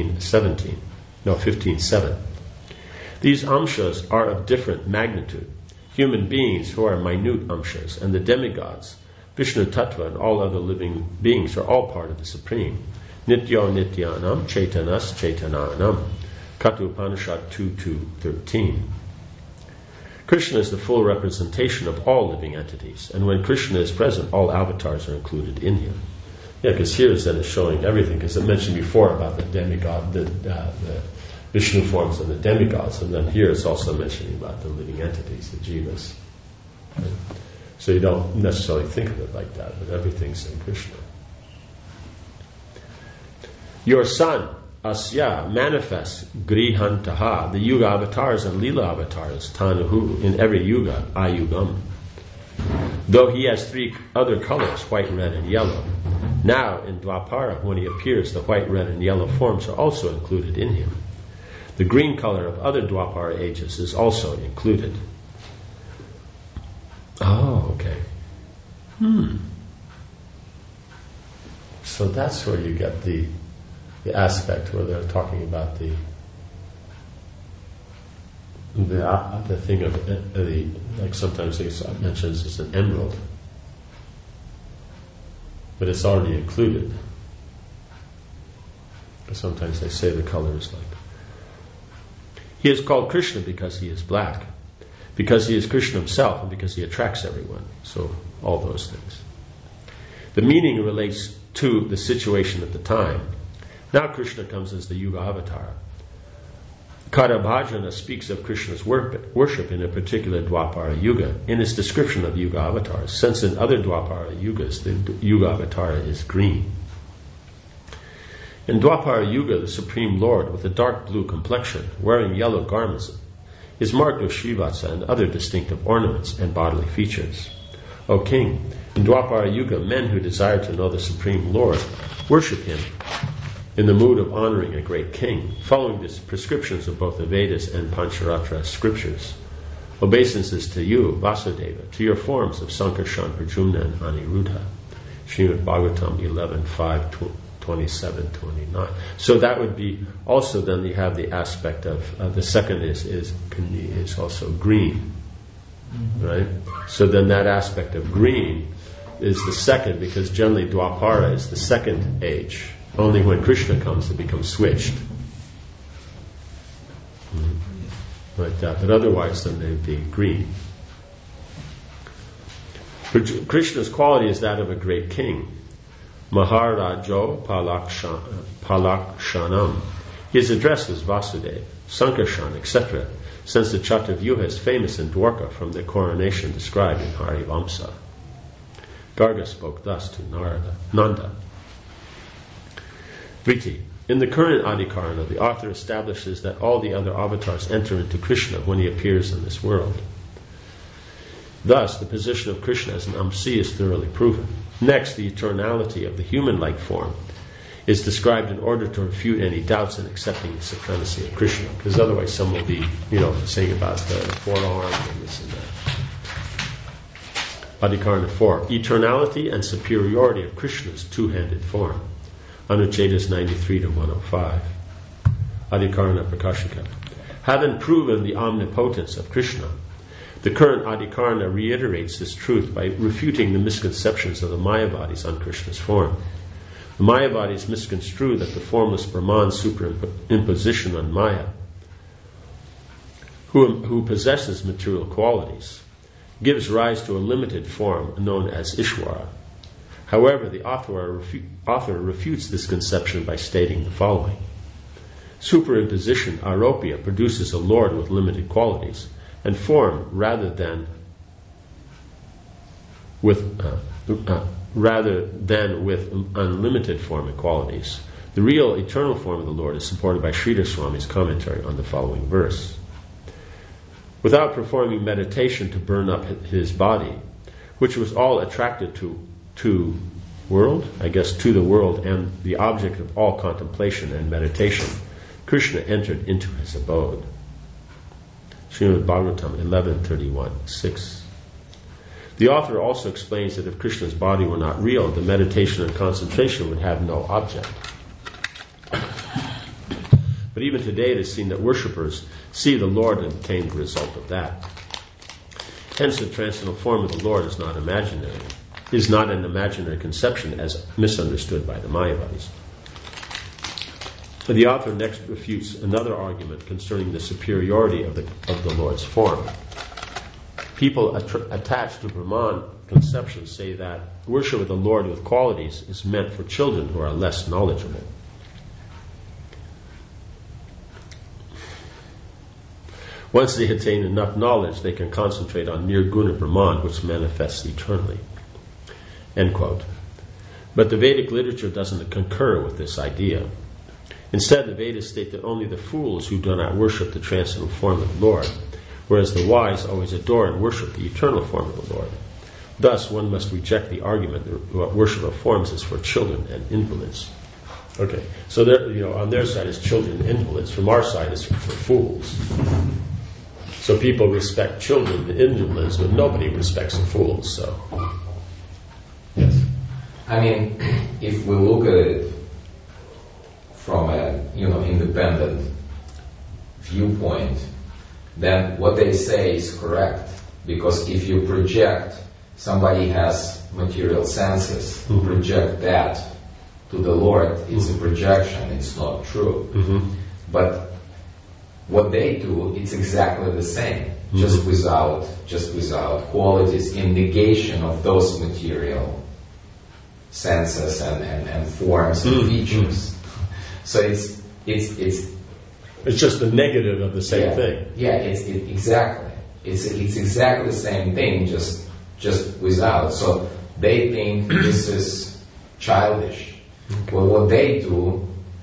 15:7. These Amshas are of different magnitude. Human beings who are minute Amshas, and the demigods, Vishnu Tattva, and all other living beings are all part of the Supreme. Nityo Nityanam, Chaitanas Chaitananam. Katha Upanishad 2:13. Krishna is the full representation of all living entities, and when Krishna is present, all avatars are included in him. Yeah, because here is showing everything, because I mentioned before about the demigod, the Vishnu forms and the demigods, and then here it's also mentioning about the living entities, the jivas. Right? So you don't necessarily think of it like that, but everything's in Krishna. Your son, Asya, manifests Grihantaha, the Yuga avatars and Lila avatars, Tanuhu, in every Yuga, Ayugam. Though he has 3 other colors, white, red, and yellow. Now, in Dwapara, when he appears, the white, red, and yellow forms are also included in him. The green color of other Dwapara ages is also included. Oh, okay. So that's where you get the aspect where they're talking about the thing of like sometimes it mentions it's an emerald, but it's already included. Sometimes they say the color is like. He is called Krishna because he is black, because he is Krishna himself, and because he attracts everyone. So all those things. The meaning relates to the situation at the time. Now Krishna comes as the Yuga avatar. Kadabhajana speaks of Krishna's worship in a particular Dwapara Yuga in its description of Yuga avatars, since in other Dwapara Yugas the Yuga avatar is green. In Dwapara Yuga, the Supreme Lord, with a dark blue complexion, wearing yellow garments, is marked with Srivatsa and other distinctive ornaments and bodily features. O King, in Dwapara Yuga, men who desire to know the Supreme Lord worship him in the mood of honoring a great king, following the prescriptions of both the Vedas and Pancharatra scriptures. Obeisances to you, Vasudeva, to your forms of Sankarshan, Pradyumna, and Aniruddha. Srimad Bhagavatam 11:5-27-29. So that would be also then you have the aspect of the second is also green, right? So then that aspect of green is the second, because generally Dwapara is the second age. Only when Krishna comes it becomes switched. Like that. But otherwise then they'd be green. Krishna's quality is that of a great king. Maharajo Palakshanam. He is addressed as Vasudeva, Sankarshan, etc., since the Chaturvyuha is famous in Dwarka from the coronation described in Harivamsa. Garga spoke thus to Nanda. Vriti. In the current Adhikarana, the author establishes that all the other avatars enter into Krishna when he appears in this world. Thus, the position of Krishna as an Amsi is thoroughly proven. Next, the eternality of the human-like form is described in order to refute any doubts in accepting the supremacy of Krishna, because otherwise some will be, saying about the forearm and this and that. Adhikarana 4. Eternality and superiority of Krishna's two-handed form. Anuchedas 93-105. Adhikarana Prakashika. Having proven the omnipotence of Krishna, the current Adhikarana reiterates this truth by refuting the misconceptions of the Mayavadis on Krishna's form. The Mayavadis misconstrue that the formless Brahman's superimposition on Maya, who possesses material qualities, gives rise to a limited form known as Ishvara. However, the author refutes this conception by stating the following. Superimposition, aropia, produces a lord with limited qualities, and form rather than with unlimited form and qualities. The real eternal form of the Lord is supported by Sridhar Swami's commentary on the following verse. Without performing meditation to burn up his body, which was all attracted to the world and the object of all contemplation and meditation, Krishna entered into his abode. Srimad Bhagavatam 11:31-6. The author also explains that if Krishna's body were not real, the meditation and concentration would have no object. But even today it is seen that worshippers see the Lord and obtain the result of that. Hence the transcendental form of the Lord is not imaginary. It is not an imaginary conception as misunderstood by the Mayavadis. The author next refutes another argument concerning the superiority of the Lord's form. People attached to Brahman conceptions say that worship of the Lord with qualities is meant for children who are less knowledgeable. Once they attain enough knowledge, they can concentrate on Nirguna Brahman, which manifests eternally. End quote. But the Vedic literature doesn't concur with this idea. Instead, the Vedas state that only the fools who do not worship the transcendental form of the Lord, whereas the wise always adore and worship the eternal form of the Lord. Thus, one must reject the argument that worship of forms is for children and invalids. Okay, so on their side it's children and invalids. From our side it's for fools. So people respect children and invalids, but nobody respects the fools. So, yes. I mean, if we look at it from an independent viewpoint, then what they say is correct. Because if you project, somebody has material senses, project that to the Lord, it's a projection, it's not true. But what they do, it's exactly the same, just without qualities, in negation of those material senses and forms and features. So it's just the negative of the same thing. Yeah, exactly. It's exactly the same thing, just without. So they think this is childish. Well, what they do,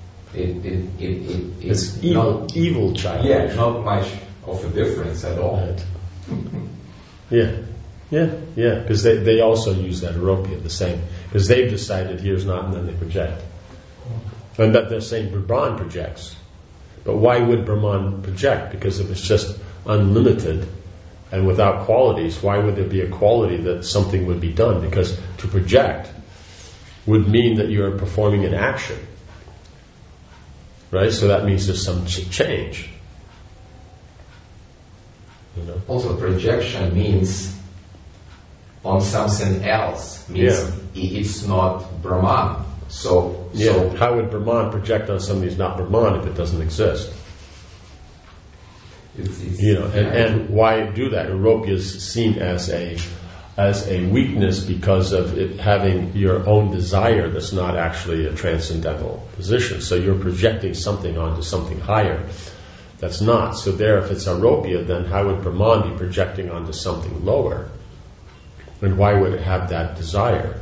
it's evil childish. Yeah, not much of a difference at all. Right. Yeah. Because they also use that Aropia, the same. Because they've decided here's not, and then they project. And that they're saying Brahman projects. But why would Brahman project? Because if it's just unlimited and without qualities, why would there be a quality that something would be done? Because to project would mean that you're performing an action. Right? So that means there's some change. Also, projection means on something else. Means it's not Brahman. So how would Brahman project on something that's not Brahman if it doesn't exist? And why do that? Aropia is seen as a weakness because of it having your own desire that's not actually a transcendental position. So you're projecting something onto something higher that's not. So there, if it's Aropia, then how would Brahman be projecting onto something lower? And why would it have that desire?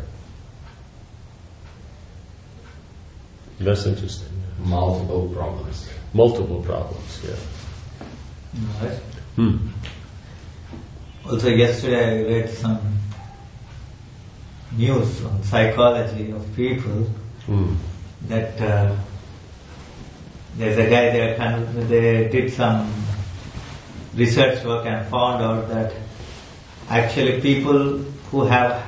That's interesting. Multiple problems, yeah. Right. Also, yesterday I read some news on psychology of people that there's a guy they did some research work and found out that actually people who have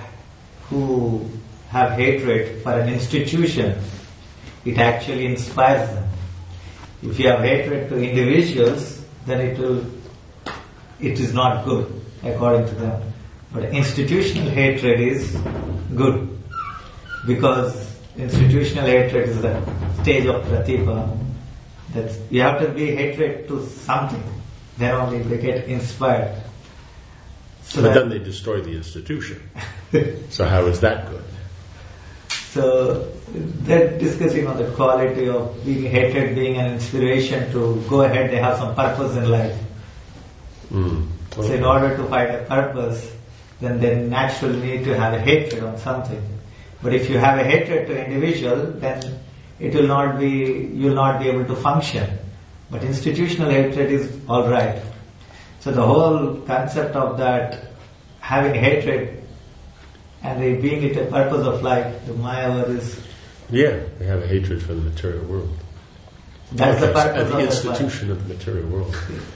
hatred for an institution, it actually inspires them. If you have hatred to individuals, then it is not good according to them. But institutional hatred is good, because institutional hatred is the stage of pratibha. That you have to be hatred to something, then only they get inspired. But then they destroy the institution. So how is that good? So they're discussing on the quality of being hatred being an inspiration to go ahead. They have some purpose in life. So in order to find a purpose, then they naturally need to have a hatred on something. But if you have a hatred to individual, then you'll not be able to function. But institutional hatred is all right. So the whole concept of that, having hatred and being it a purpose of life, the Mayavadis. Yeah, they have a hatred for the material world. That's the purpose at the of institution of the material world.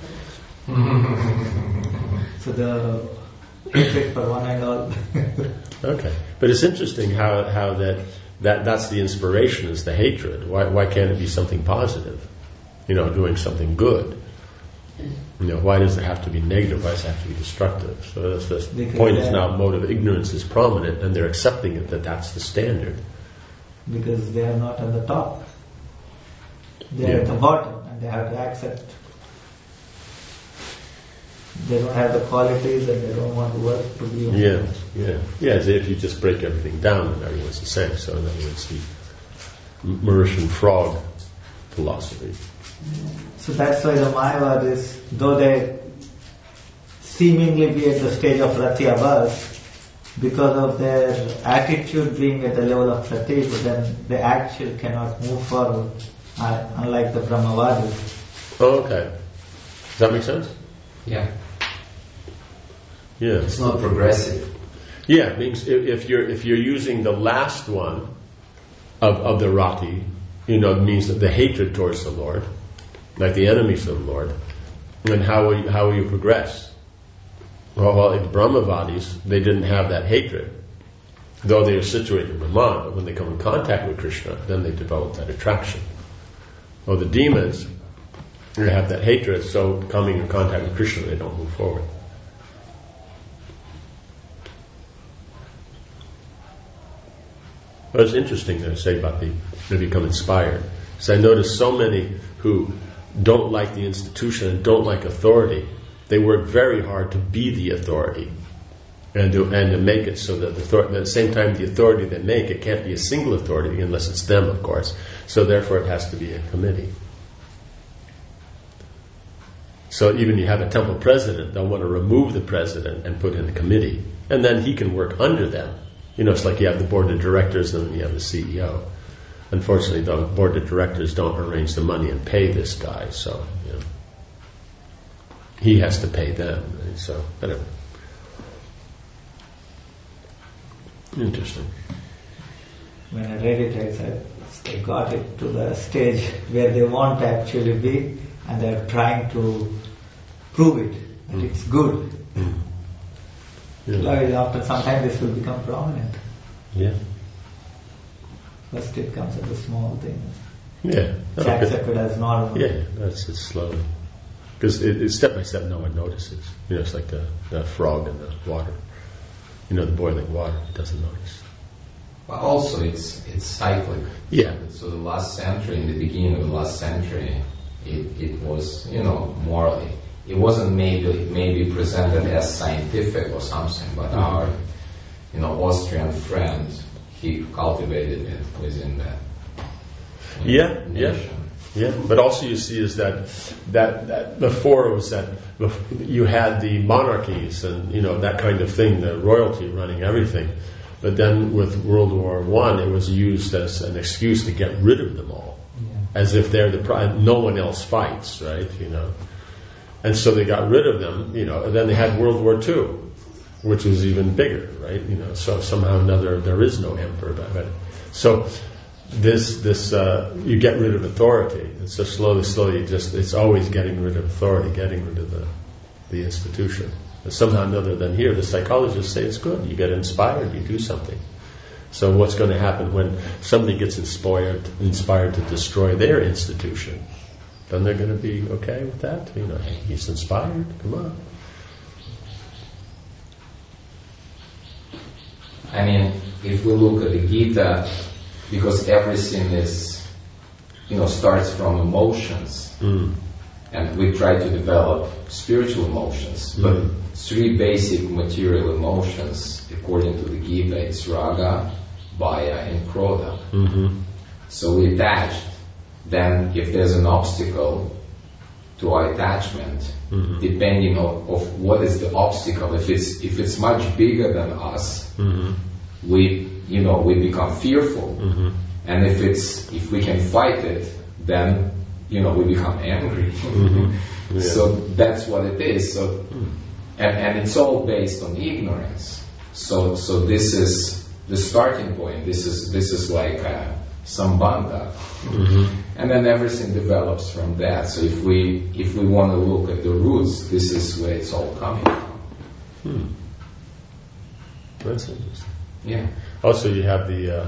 So the hatred for one and all. Okay, but it's interesting how that's the inspiration is the hatred. Why can't it be something positive? Doing something good. Why does it have to be negative? Why does it have to be destructive? So the point is now mode of ignorance is prominent, and they're accepting it that's the standard. Because they are not at the top. They are at the bottom, and they have to accept. They don't have the qualities, and they don't want to work to be. Yeah. As if you just break everything down, and everyone's the same. So in other words, the Mauritian frog philosophy. So that's why the Mayavadis, though they seemingly be at the stage of Rati Abhas, because of their attitude being at the level of Rati, but then they actually cannot move forward, unlike the Brahmavadis. Oh, okay. Does that make sense? Yeah. Yeah. It's not progressive. Yeah, it means if you're using the last one of the Rati, it means that the hatred towards the Lord, like the enemies of the Lord, then how will you progress? Well, in the Brahmavadis, they didn't have that hatred, though they are situated in Brahman. But when they come in contact with Krishna, then they develop that attraction. Well, the demons, they have that hatred, so coming in contact with Krishna, they don't move forward. But it's interesting to say about they become inspired. So I notice so many who don't like the institution and don't like authority, they work very hard to be the authority and to make it so that at the same time the authority they make, it can't be a single authority unless it's them, of course. So therefore it has to be a committee. So even you have a temple president, they'll want to remove the president and put in a committee. And then he can work under them. It's like you have the board of directors and then you have the CEO. Unfortunately, the board of directors don't arrange the money and pay this guy, so he has to pay them. So, whatever. Interesting. When I read it, I said, they got it to the stage where they want to actually be, and they're trying to prove it, that it's good. Yeah. After some time, this will become prominent. Yeah. First, it comes as a small thing. Yeah. It's accepted as normal. Yeah, it's slowly. Because it's step by step, no one notices. It's like the frog in the water. The boiling water, it doesn't notice. But also, it's cyclic. Yeah. So the last century, in the beginning of the last century, it was, more. It wasn't maybe presented as scientific or something, but our, Austrian friend, he cultivated it within that. Nation. Yeah. But also you see is that before it was that you had the monarchies and that kind of thing, the royalty running everything. But then with World War I, it was used as an excuse to get rid of them all, as if they're no one else fights, right? And so they got rid of them, and then they had World War II, which was even bigger, right? So somehow or another there is no emperor. But so this you get rid of authority. And so slowly, it's always getting rid of authority, getting rid of the institution. And somehow or another, then here the psychologists say it's good. You get inspired, you do something. So what's going to happen when somebody gets inspired to destroy their institution? Then they're going to be okay with that. He's inspired. Come on. I mean, if we look at the Gita, because everything is, starts from emotions, and we try to develop spiritual emotions, but three basic material emotions, according to the Gita, it's Raga, Bhaya, and Krodha. So we attached. Then if there's an obstacle to our attachment, depending on what is the obstacle, if it's much bigger than us, we become fearful. And if we can fight it, then we become angry. So that's what it is. So and it's all based on ignorance. So this is the starting point. This is like Sambandha. And then everything develops from that. So if we want to look at the roots, this is where it's all coming from. That's interesting. Yeah. Also, you have the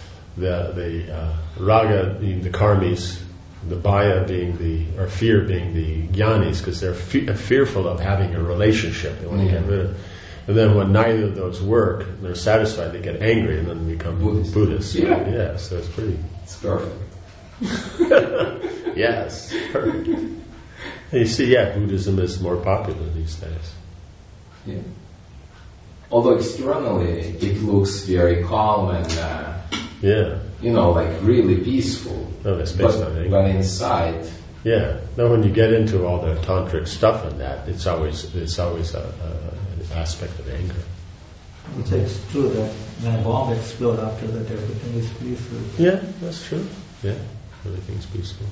raga being the karmis, the bhaya being or fear being the jnanis, because they're fearful of having a relationship. They want to get rid of. And then when neither of those work, they're satisfied. They get angry and then become Buddhists. Yeah. So it's pretty. It's perfect. Yes, perfect. And you see, Buddhism is more popular these days. Yeah. Although externally it looks very calm and like really peaceful. No, that's based on anger. But inside, no. When you get into all the tantric stuff and that, it's always an aspect of anger. It's true that when a bomb explodes, after that everything is peaceful. Yeah, that's true. Yeah, everything's peaceful.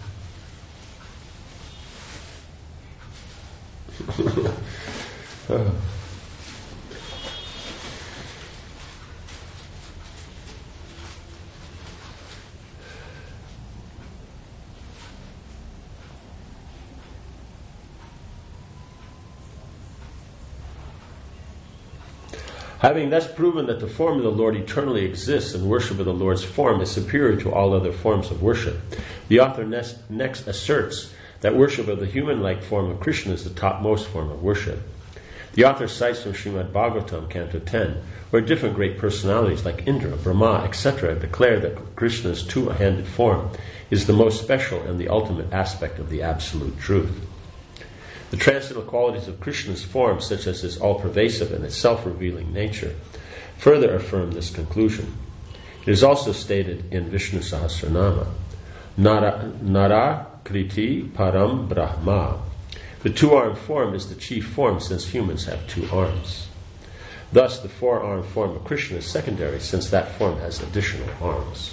Having thus proven that the form of the Lord eternally exists and worship of the Lord's form is superior to all other forms of worship, the author next asserts that worship of the human-like form of Krishna is the topmost form of worship. The author cites from Srimad Bhagavatam, Canto 10, where different great personalities like Indra, Brahma, etc. declare that Krishna's two-handed form is the most special and the ultimate aspect of the absolute truth. The transcendental qualities of Krishna's form, such as his all-pervasive and its self-revealing nature, further affirm this conclusion. It is also stated in Vishnu Sahasranama, Nara Kriti Param Brahma. The two-armed form is the chief form since humans have two arms. Thus, the four-armed form of Krishna is secondary since that form has additional arms.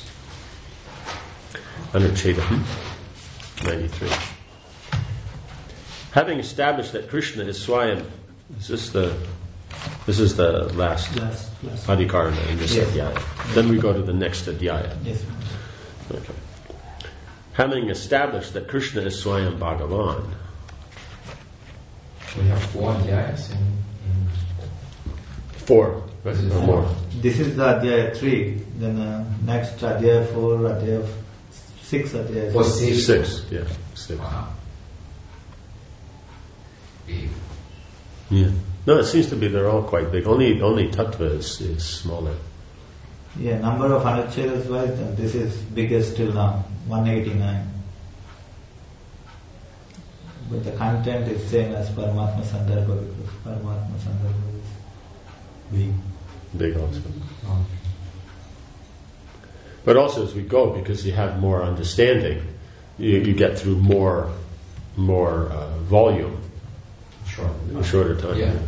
Anucheda 93. Having established that Krishna is Swayam, this is the last adhikarana in this adhyaya. Then we go to the next adhyaya. Yes. Okay. Having established that Krishna is Swayam Bhagavan. We have 4 adhyayas in 4, right? Or more. This is the adhyaya 3. Then next adhyaya 4, adhyaya 6 adhyaya. Or 6. 6, yeah. 6. Wow. Yeah. No, it seems to be they're all quite big. Only Tattva is smaller. Yeah, number of anuchedas wise, this is biggest till now, 189. But the content is same as Paramatma Sandarbha, because Paramatma Sandarbha is big. Big also. But also as we go, because you have more understanding, you get through more volume. In a shorter time. Yeah.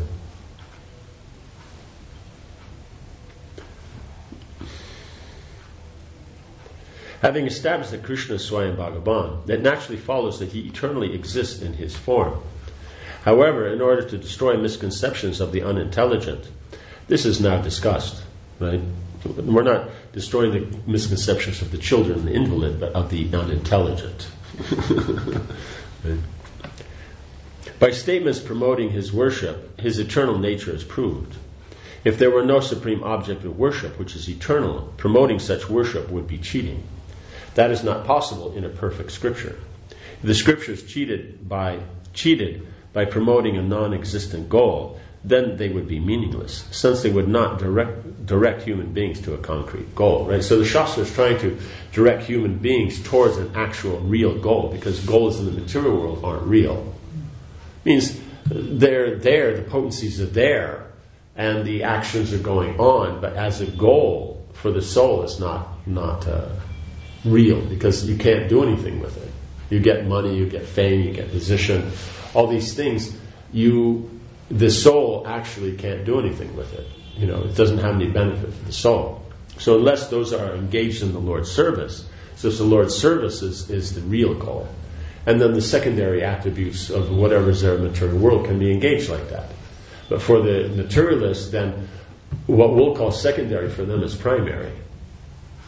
Having established that Krishna is Swayam Bhagavan, it naturally follows that he eternally exists in his form. However, in order to destroy misconceptions of the unintelligent, this is now discussed, right? We're not destroying the misconceptions of the children and the invalid, but of the unintelligent. Right? By statements promoting his worship, his eternal nature is proved. If there were no supreme object of worship, which is eternal, promoting such worship would be cheating. That is not possible in a perfect scripture. If the scriptures cheated by promoting a non-existent goal, then they would be meaningless, since they would not direct human beings to a concrete goal. Right? So the Shastra is trying to direct human beings towards an actual real goal, because goals in the material world aren't real. Means they're there, the potencies are there, and the actions are going on, but as a goal for the soul is not real, because you can't do anything with it. You get money, you get fame, you get position, all these things. The soul actually can't do anything with it. It doesn't have any benefit for the soul. So unless those are engaged in the Lord's service, so the Lord's service is the real goal. And then the secondary attributes of whatever's there in the material world can be engaged like that. But for the materialists, then what we'll call secondary for them is primary.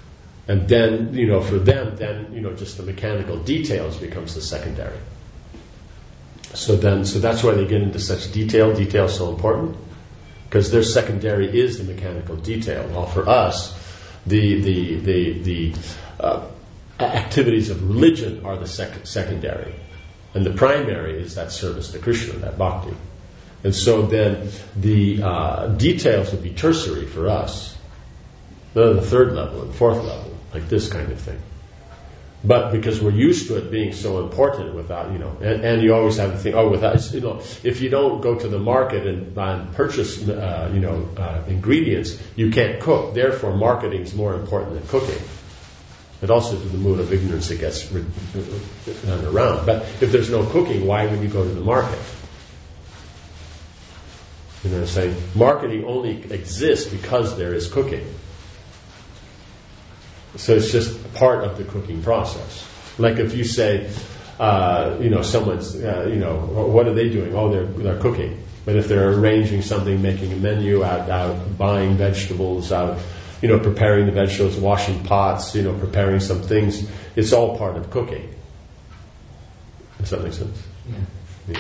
And then, for them, just the mechanical details becomes the secondary. So that's why they get into such detail. Detail is so important, because their secondary is the mechanical detail. While for us, the activities of religion are the secondary, and the primary is that service to Krishna, that bhakti. And so then the details would be tertiary for us. They're the third level and fourth level, like this kind of thing. But because we're used to it being so important, without, and you always have to think, without, if you don't go to the market and purchase, ingredients, you can't cook. Therefore, marketing is more important than cooking. It also is the mood of ignorance that gets done around. But if there's no cooking, why would you go to the market? You know what I'm saying? Marketing only exists because there is cooking. So it's just part of the cooking process. Like if you say, someone's, what are they doing? Oh, they're cooking. But if they're arranging something, making a menu, out buying vegetables, out, preparing the vegetables, washing pots, preparing some things, it's all part of cooking. Does that make sense? Yeah.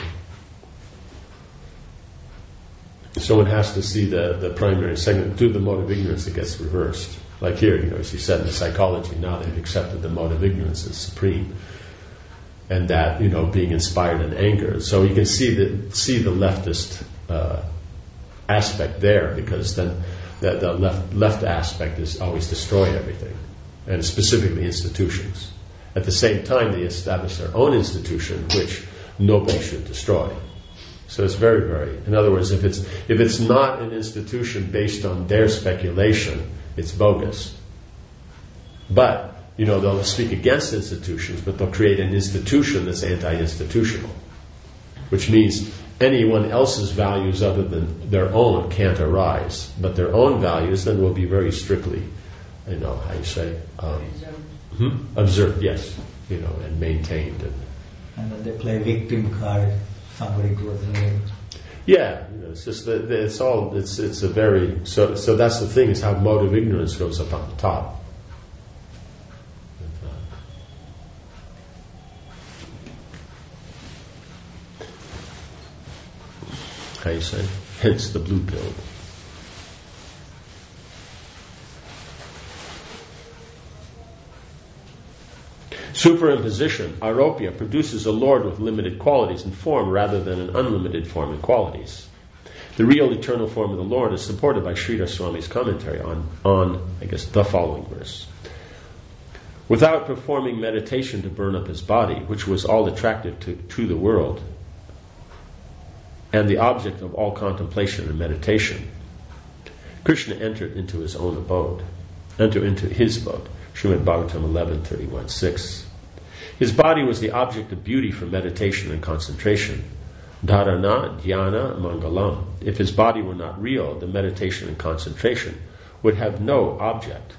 Someone has to see the primary and secondary. Through the mode of ignorance, it gets reversed. Like here, as you said, in psychology, now they've accepted the mode of ignorance as supreme. And that, being inspired in anger. So you can see the leftist aspect there, because then the left aspect is always destroy everything, and specifically institutions. At the same time, they establish their own institution, which nobody should destroy. So it's very, very. In other words, if it's not an institution based on their speculation, it's bogus. But they'll speak against institutions, but they'll create an institution that's anti-institutional, which means anyone else's values other than their own can't arise. But their own values then will be very strictly, observed, yes, and maintained. And then they play victim card. Somebody goes in. Yeah, it's just that it's a very so that's the thing, is how mode of ignorance goes up on the top. How you say? Hence the blue pill. Superimposition, aropya, produces a Lord with limited qualities and form rather than an unlimited form and qualities. The real eternal form of the Lord is supported by Sridhar Swami's commentary on the following verse. Without performing meditation to burn up his body, which was all attractive to the world, and the object of all contemplation and meditation, Krishna entered into his abode. Srimad Bhagavatam 11:31-6. His body was the object of beauty for meditation and concentration. Dharana, dhyana, mangalam. If his body were not real, the meditation and concentration would have no object.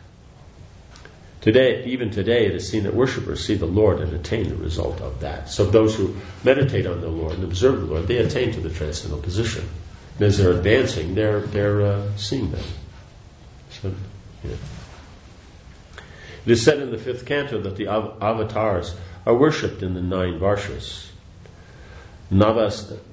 Even today, it is seen that worshippers see the Lord and attain the result of that. So those who meditate on the Lord and observe the Lord, they attain to the transcendental position. And as they're advancing, they're seeing them. So, yeah. It is said in the 5th canto that the avatars are worshipped in the 9 varshas. Nava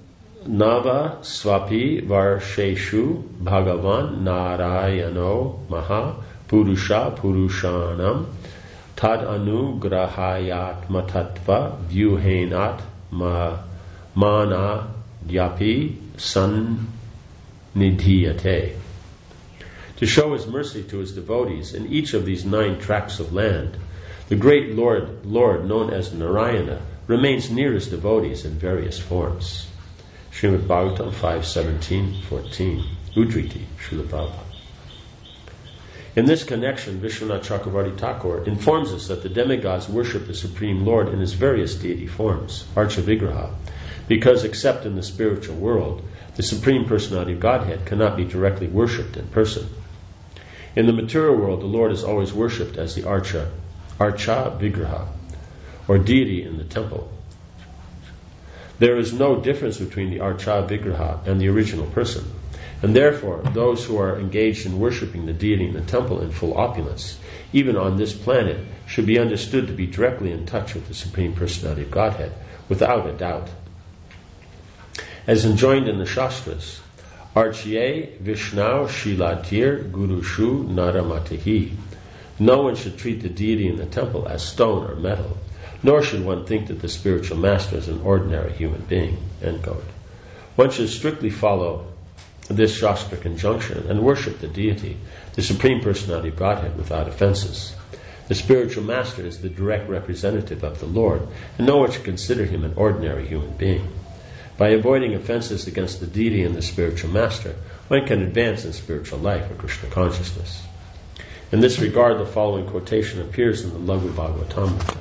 swapi varsheshu bhagavan narayano maha purusha purushanam tad anugrahayatma tattva vyuhenat mana dyapi sannidhiyate. To show his mercy to his devotees in each of these 9 tracts of land, the great Lord known as Narayana remains near his devotees in various forms. Srimad Bhagavatam 5:17-14. Udriti, Srila Prabhupada. In this connection, Vishwanath Chakravarti Thakur informs us that the demigods worship the Supreme Lord in his various deity forms, Archa Vigraha, because except in the spiritual world, the Supreme Personality of Godhead cannot be directly worshipped in person. In the material world, the Lord is always worshipped as the Archa Vigraha, or deity in the temple. There is no difference between the Archa Vigraha and the original person. And therefore, those who are engaged in worshipping the deity in the temple in full opulence, even on this planet, should be understood to be directly in touch with the Supreme Personality of Godhead, without a doubt. As enjoined in the Shastras, Archye Vishnau Shilatir Gurushu Naramatihi. No one should treat the deity in the temple as stone or metal, nor should one think that the spiritual master is an ordinary human being. End quote. One should strictly follow this Shastra conjunction and worship the deity, the Supreme Personality of Godhead, without offenses. The spiritual master is the direct representative of the Lord, and no one should consider him an ordinary human being. By avoiding offenses against the deity and the spiritual master, one can advance in spiritual life or Krishna consciousness. In this regard, the following quotation appears in the Laghu Bhagavatamrita.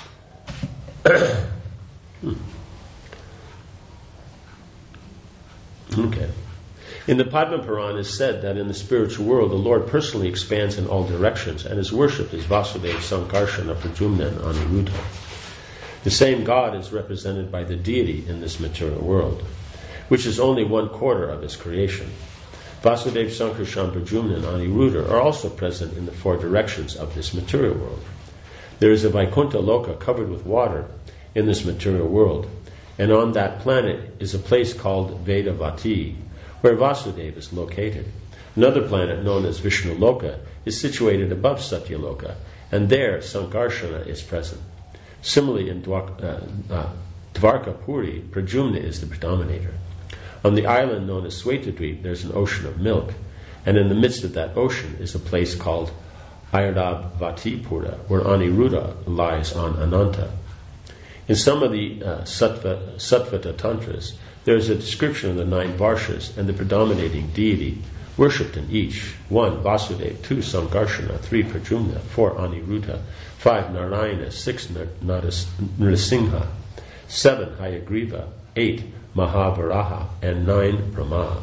Okay. In the Padma Purana, it is said that in the spiritual world, the Lord personally expands in all directions and is worshipped as Vasudeva, Sankarsana, Pradyumna, and Aniruddha. The same God is represented by the deity in this material world, which is only 1/4 of his creation. Vasudeva, Sankarsana, Pradyumna, and Aniruddha are also present in the 4 directions of this material world. There is a Vaikuntha Loka covered with water in this material world, and on that planet is a place called Vedavati, where Vasudeva is located. Another planet known as Vishnu Loka is situated above Satyaloka, and there Sankarsana is present. Similarly, in Dvarkapuri, Pradyumna is the predominator. On the island known as Svetadweep, there's an ocean of milk, and in the midst of that ocean is a place called Airavvatipura, where Aniruddha lies on Ananta. In some of the Sattvata Tantras, there is a description of the 9 Varshas and the predominating deity worshipped in each. 1. Vasudeva, 2. Sankarsana, 3. Pradyumna, 4. Aniruddha, 5. Narayana, 6. Nrsimha, 7. Hayagriva, 8. Mahavaraha, and 9. Brahma.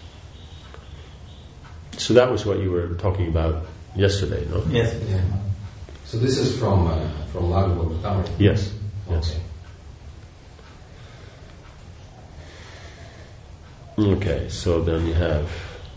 So that was what you were talking about yesterday, no? Yes. Yeah. So this is from Laghu Bhagavatamrita? Yes. Yes. Okay, so then you have.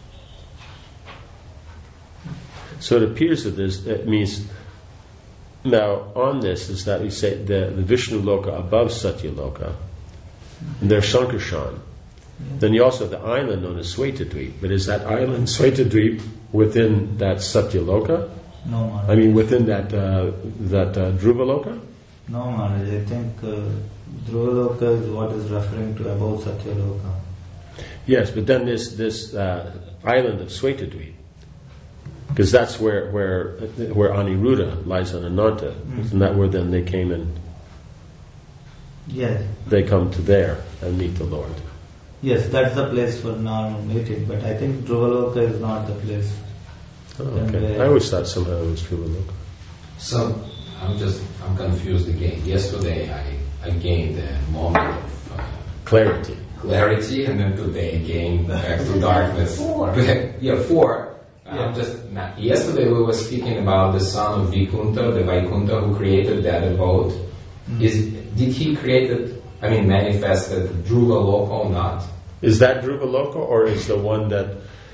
So it appears that it means. Now, on this is that we say the Vishnu Loka above Satya Loka, and there's Sankarshan. Then you also have the island known as Svetadweep. But is that island Svetadweep within that Satya Loka? No, Maharaj. I mean, within that Dhruva Loka? No, Maharaj. I think Dhruva Loka is what is referring to above Satya Loka. Yes, but then this island of Svetadweep, because that's where Aniruddha lies on Ananta, isn't that where then they came in? Yes. They come to there and meet the Lord. Yes, that's the place for normal meeting, but I think Dhruva Loka is not the place. Oh, okay. I always thought somehow it was Dhruva Loka. So I'm confused again. Yesterday I gained a moment of clarity, and then today again back to darkness. 4. 4. Yesterday we were speaking about the son of Vaikuntha, the Vaikuntha who created that abode. Did he create it? I mean, manifested Dhruva Loka or not? Is that Dhruva Loka, or is the one that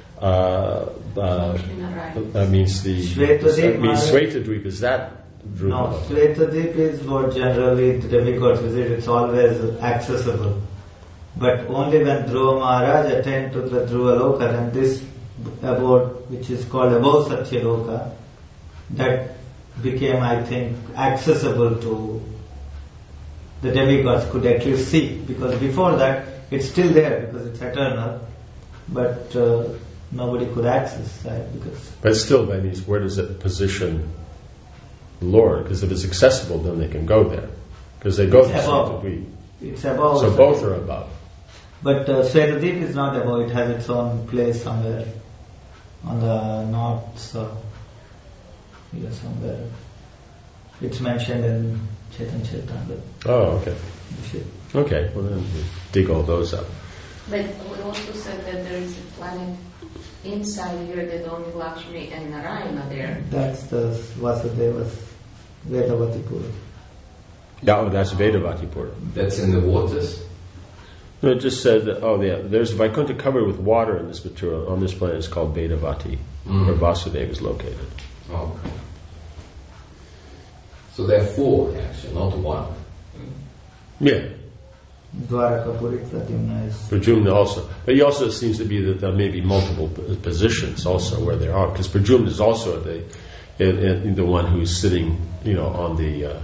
means the Svetadweep? Is that Dhruva No, Loka? Svetadweep is what generally the demigods visit. It's always accessible. But only when Dhruva Maharaj attained to the Dhruva Loka, then this abode, which is called above Satya Loka, that became, I think, accessible to the demigods, could at least see. Because before that, it's still there because it's eternal, but nobody could access that. But still, that means where does it position the Lord? Because if it's accessible, then they can go there. Because they go to Svetadweep. It's above. So both are above. But Svetadweep is not above. It has its own place somewhere on the north, somewhere. It's mentioned in Chaitanya Charitamrita. Oh, okay. Okay, well then we dig all those up. But we also said that there is a planet inside here that only Lakshmi and Narayana there. That's the Vasudeva's Vedavatipura. Yeah, oh, that's Vedavatipura. That's in the waters? No, it just said that, there's Vaikuntha covered with water in this material. On this planet, it's called Vedavati, where Vasudeva is located. Okay. So there are 4 actually, not 1. Yeah. Dwaraka, Pradyumna is... Pradyumna also. But he also seems to be that there may be multiple positions also where there are, because Pradyumna is also the one who's sitting, on the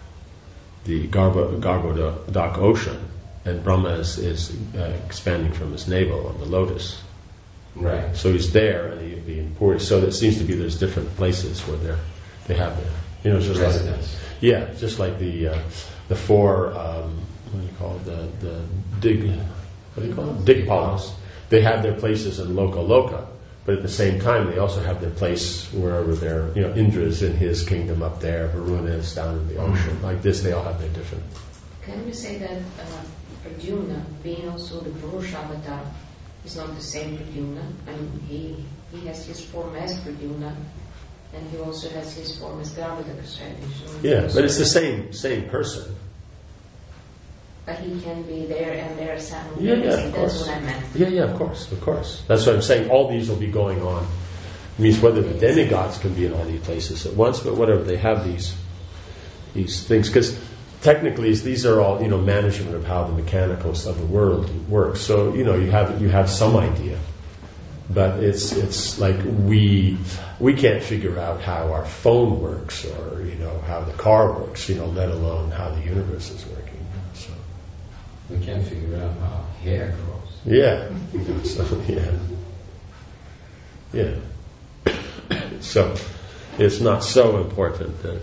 Gargodak ocean, and Brahma is expanding from his navel on the lotus. Right. So he's there, and the important. So it seems to be there's different places where they have their, just residence. Like, just like the 4. What do you call it? The Digpalas. They have their places in Loka, but at the same time they also have their place wherever they're, Indra is in his kingdom up there, Varuna is down in the ocean. Like this, they all have their different. Can we say that Pradyumna, being also the Purusha avatar, is not the same Pradyumna? I mean, he has his form as Pradyumna, and he also has his form as Gargodak. Yeah, but it's the same person. But he can be there and there simultaneously. That's what I meant. Yeah, of course. That's what I'm saying. All these will be going on. It means whether the demigods can be in all these places at once, but whatever, they have these things. Because technically, these are all management of how the mechanicals of the world works. So you have some idea, but it's like we can't figure out how our phone works or how the car works. Let alone how the universe is working. We can't figure out how hair grows. Yeah. So it's not so important that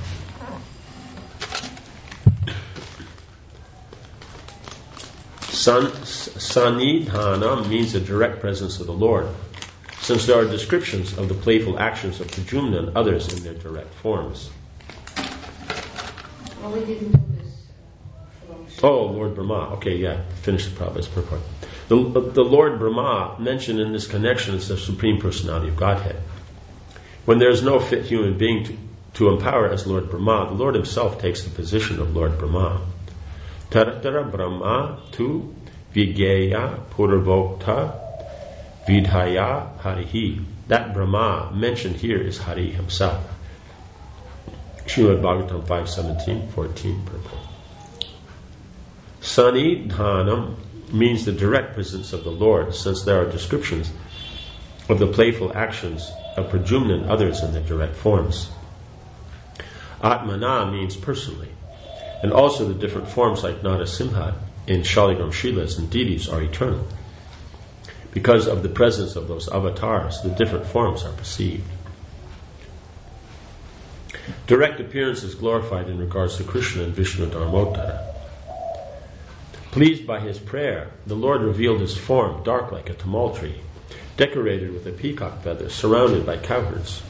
Sanidhana means the direct presence of the Lord, since there are descriptions of the playful actions of Pradyumna and others in their direct forms. Well, we didn't do this. Oh, Lord Brahma. Okay, yeah. Finish the Prabhupada's purport. The Lord Brahma mentioned in this connection is the Supreme Personality of Godhead. When there is no fit human being to empower as Lord Brahma, the Lord himself takes the position of Lord Brahma. Taratara Brahma tu Vigaya Purvokta Vidhaya Harihi. That Brahma mentioned here is Hari himself. Srimad Bhagavatam 5:17-14 purport. Sanidhanam means the direct presence of the Lord, since there are descriptions of the playful actions of Pradyumna and others in their direct forms. Atmana means personally, and also the different forms like Narasimha in Shaligram Shrilas and deities are eternal. Because of the presence of those avatars, the different forms are perceived. Direct appearance is glorified in regards to Krishna and Vishnu Dharmottara. Pleased by his prayer, the Lord revealed his form, dark like a tamal tree, decorated with a peacock feather, surrounded by cowherds.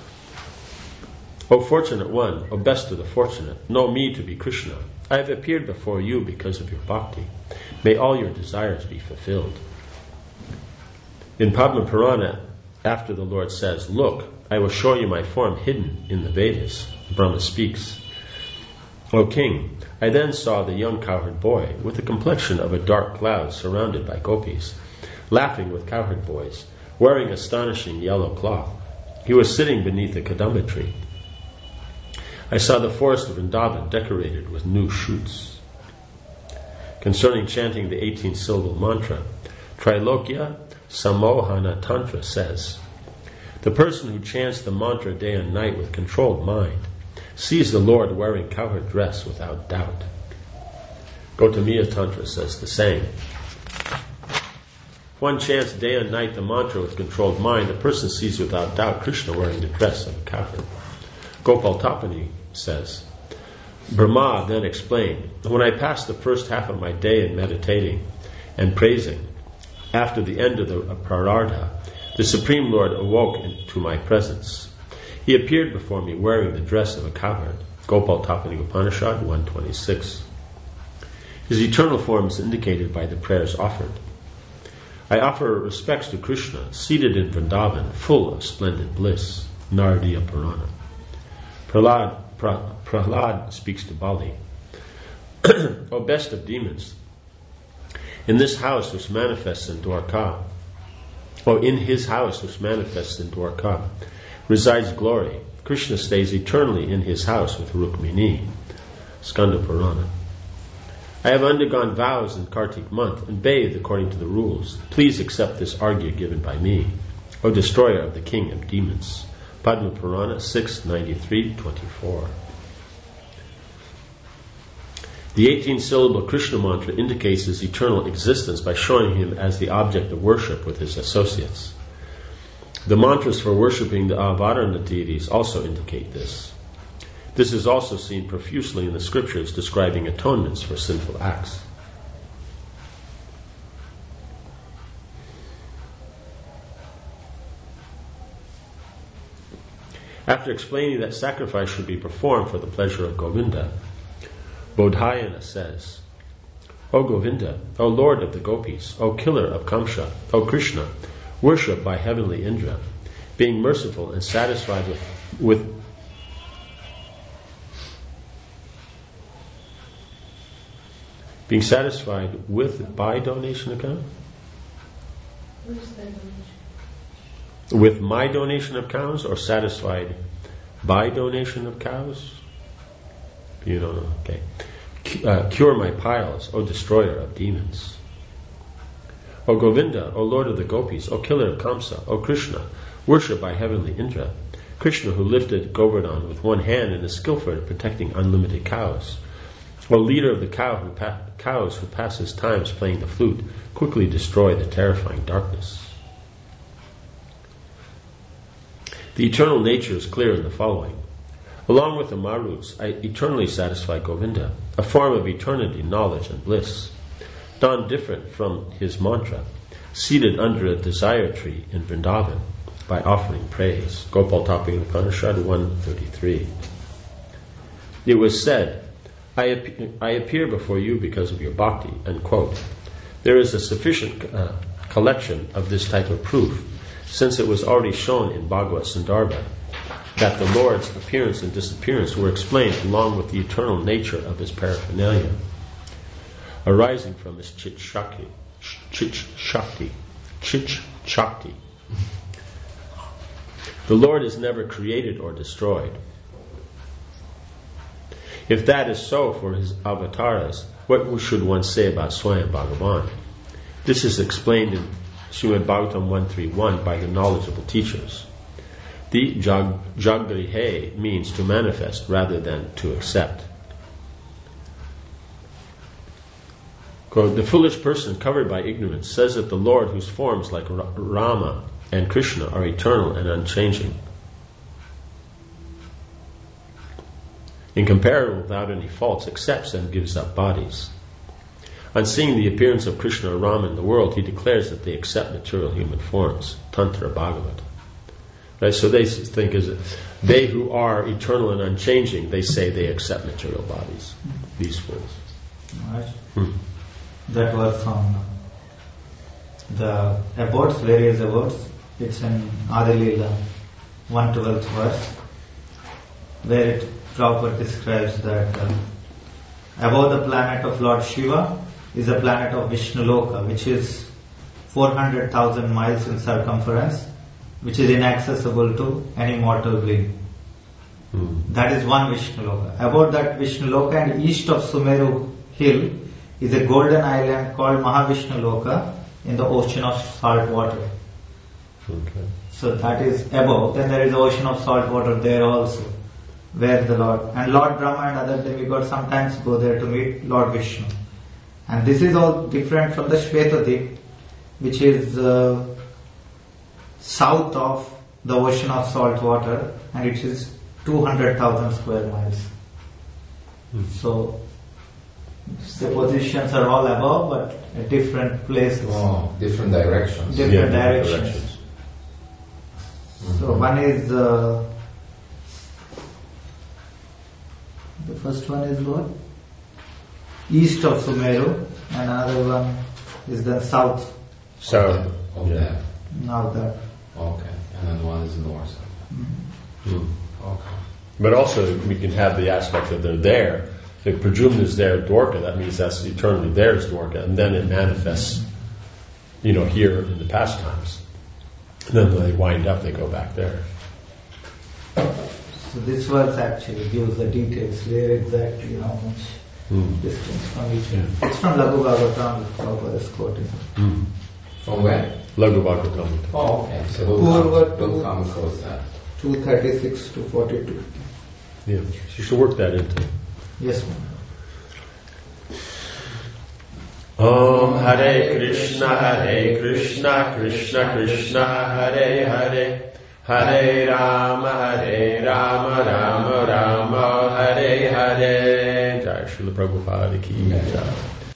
O fortunate one, O best of the fortunate, know me to be Krishna. I have appeared before you because of your bhakti. May all your desires be fulfilled. In Padma Purana, after the Lord says, "Look, I will show you my form hidden in the Vedas," Brahma speaks, "O king, I then saw the young cowherd boy with the complexion of a dark cloud surrounded by gopis, laughing with cowherd boys, wearing astonishing yellow cloth. He was sitting beneath a kadamba tree. I saw the forest of Vrindavan decorated with new shoots." Concerning chanting the 18-syllable mantra, Trilokya Samohana Tantra says, "The person who chants the mantra day and night with controlled mind sees the Lord wearing cowherd dress without doubt." Gautamiya Tantra says the same. If one chants day and night the mantra with controlled mind, the person sees without doubt Krishna wearing the dress of a cowherd. Gopal Tapani says, Brahma then explained, "When I passed the first half of my day in meditating and praising, after the end of the Prarartha, the Supreme Lord awoke into my presence. He appeared before me wearing the dress of a cowherd." Gopal Tapani Upanishad 126. His eternal form is indicated by the prayers offered. I offer respects to Krishna, seated in Vrindavan, full of splendid bliss. Naradiya Purana. Prahlad speaks to Bali. O best of demons, In this house which manifests in Dwarka, in his house which manifests in Dwarka, resides glory. Krishna stays eternally in his house with Rukmini. Skanda Purana. I have undergone vows in Kartik month and bathed according to the rules. Please accept this argya given by me, O destroyer of the king of demons. Padma Purana 693-24. The 18-syllable Krishna mantra indicates his eternal existence by showing him as the object of worship with his associates. The mantras for worshipping the Avatarana deities also indicate this. This is also seen profusely in the scriptures describing atonements for sinful acts. After explaining that sacrifice should be performed for the pleasure of Govinda, Bodhayana says, O Govinda, O Lord of the Gopis, O killer of Kamsa, O Krishna, worshipped by heavenly Indra, being merciful and satisfied with being satisfied with by donation of cows? What is that donation? With my donation of cows, or satisfied by donation of cows? You don't know. Okay. Cure my piles, O destroyer of demons. O Govinda, O Lord of the Gopis, O killer of Kamsa, O Krishna, worshipped by heavenly Indra, Krishna who lifted Govardhan with one hand and is skillful at protecting unlimited cows. O leader of the cows who passes times playing the flute, quickly destroy the terrifying darkness. The eternal nature is clear in the following. Along with the Maruts, I eternally satisfy Govinda, a form of eternity, knowledge, and bliss. Done different from his mantra, seated under a desire tree in Vrindavan by offering praise. Gopal Tapin Upanishad 133. It was said, I appear before you because of your bhakti, unquote. There is a sufficient collection of this type of proof, since it was already shown in Bhagavad Sandarbha that the Lord's appearance and disappearance were explained along with the eternal nature of his paraphernalia, arising from his Chit Shakti. The Lord is never created or destroyed. If that is so for his avatars, what should one say about Swayam Bhagavan? This is explained in Srimad Bhagavatam 131 by the knowledgeable teachers. The Jagrihe means to manifest rather than to accept. Quote, the foolish person covered by ignorance says that the Lord, whose forms like Rama and Krishna are eternal and unchanging, incomparable without any faults, accepts and gives up bodies. On seeing the appearance of Krishna or Rama in the world, he declares that they accept material human forms. Tantra Bhagavat. Right? So they think they who are eternal and unchanging, they say they accept material bodies. These fools. Right. That was from the abodes, various abodes. It's in Adilila 112th verse, where it Prabhupada describes that above the planet of Lord Shiva is a planet of Vishnu Loka, which is 400,000 miles in circumference, which is inaccessible to any mortal being. That is one Vishnu Loka. Above that Vishnu Loka and east of Sumeru hill is a golden island called Mahavishnu Loka in the ocean of salt water. Okay. So that is above. Then there is the ocean of salt water there also, where the Lord and Lord Brahma and other demigods sometimes go there to meet Lord Vishnu. And this is all different from the Shvetadip, which is south of the ocean of salt water, and it is 200,000 square miles. So the positions are all above, but at different places. Oh, different directions. Different directions. So one is the first one is what? East of Sumeru, and another one is the south. So of that. Now that. Okay, and then one is north. Okay. But also we can have the aspect that they're there, If Pradyumna is there, Dwarka, that means that's eternally there is Dwarka, and then it manifests, here in the past times. And then when they wind up, they go back there. So this verse actually gives the details where exactly how much distance from each. Yeah. It's from Laghu Bhagavatam, Prabhupada is quoting. From where? Laghu Bhagavatam. Oh, okay. So we'll come across that. 236 to 42. Yeah, you should work that into. Yes, ma'am. Om Hare Krishna, Krishna Krishna, Hare Hare, Hare Rama, Rama Rama, Hare Hare. Jai Srila Prabhupada ki jai.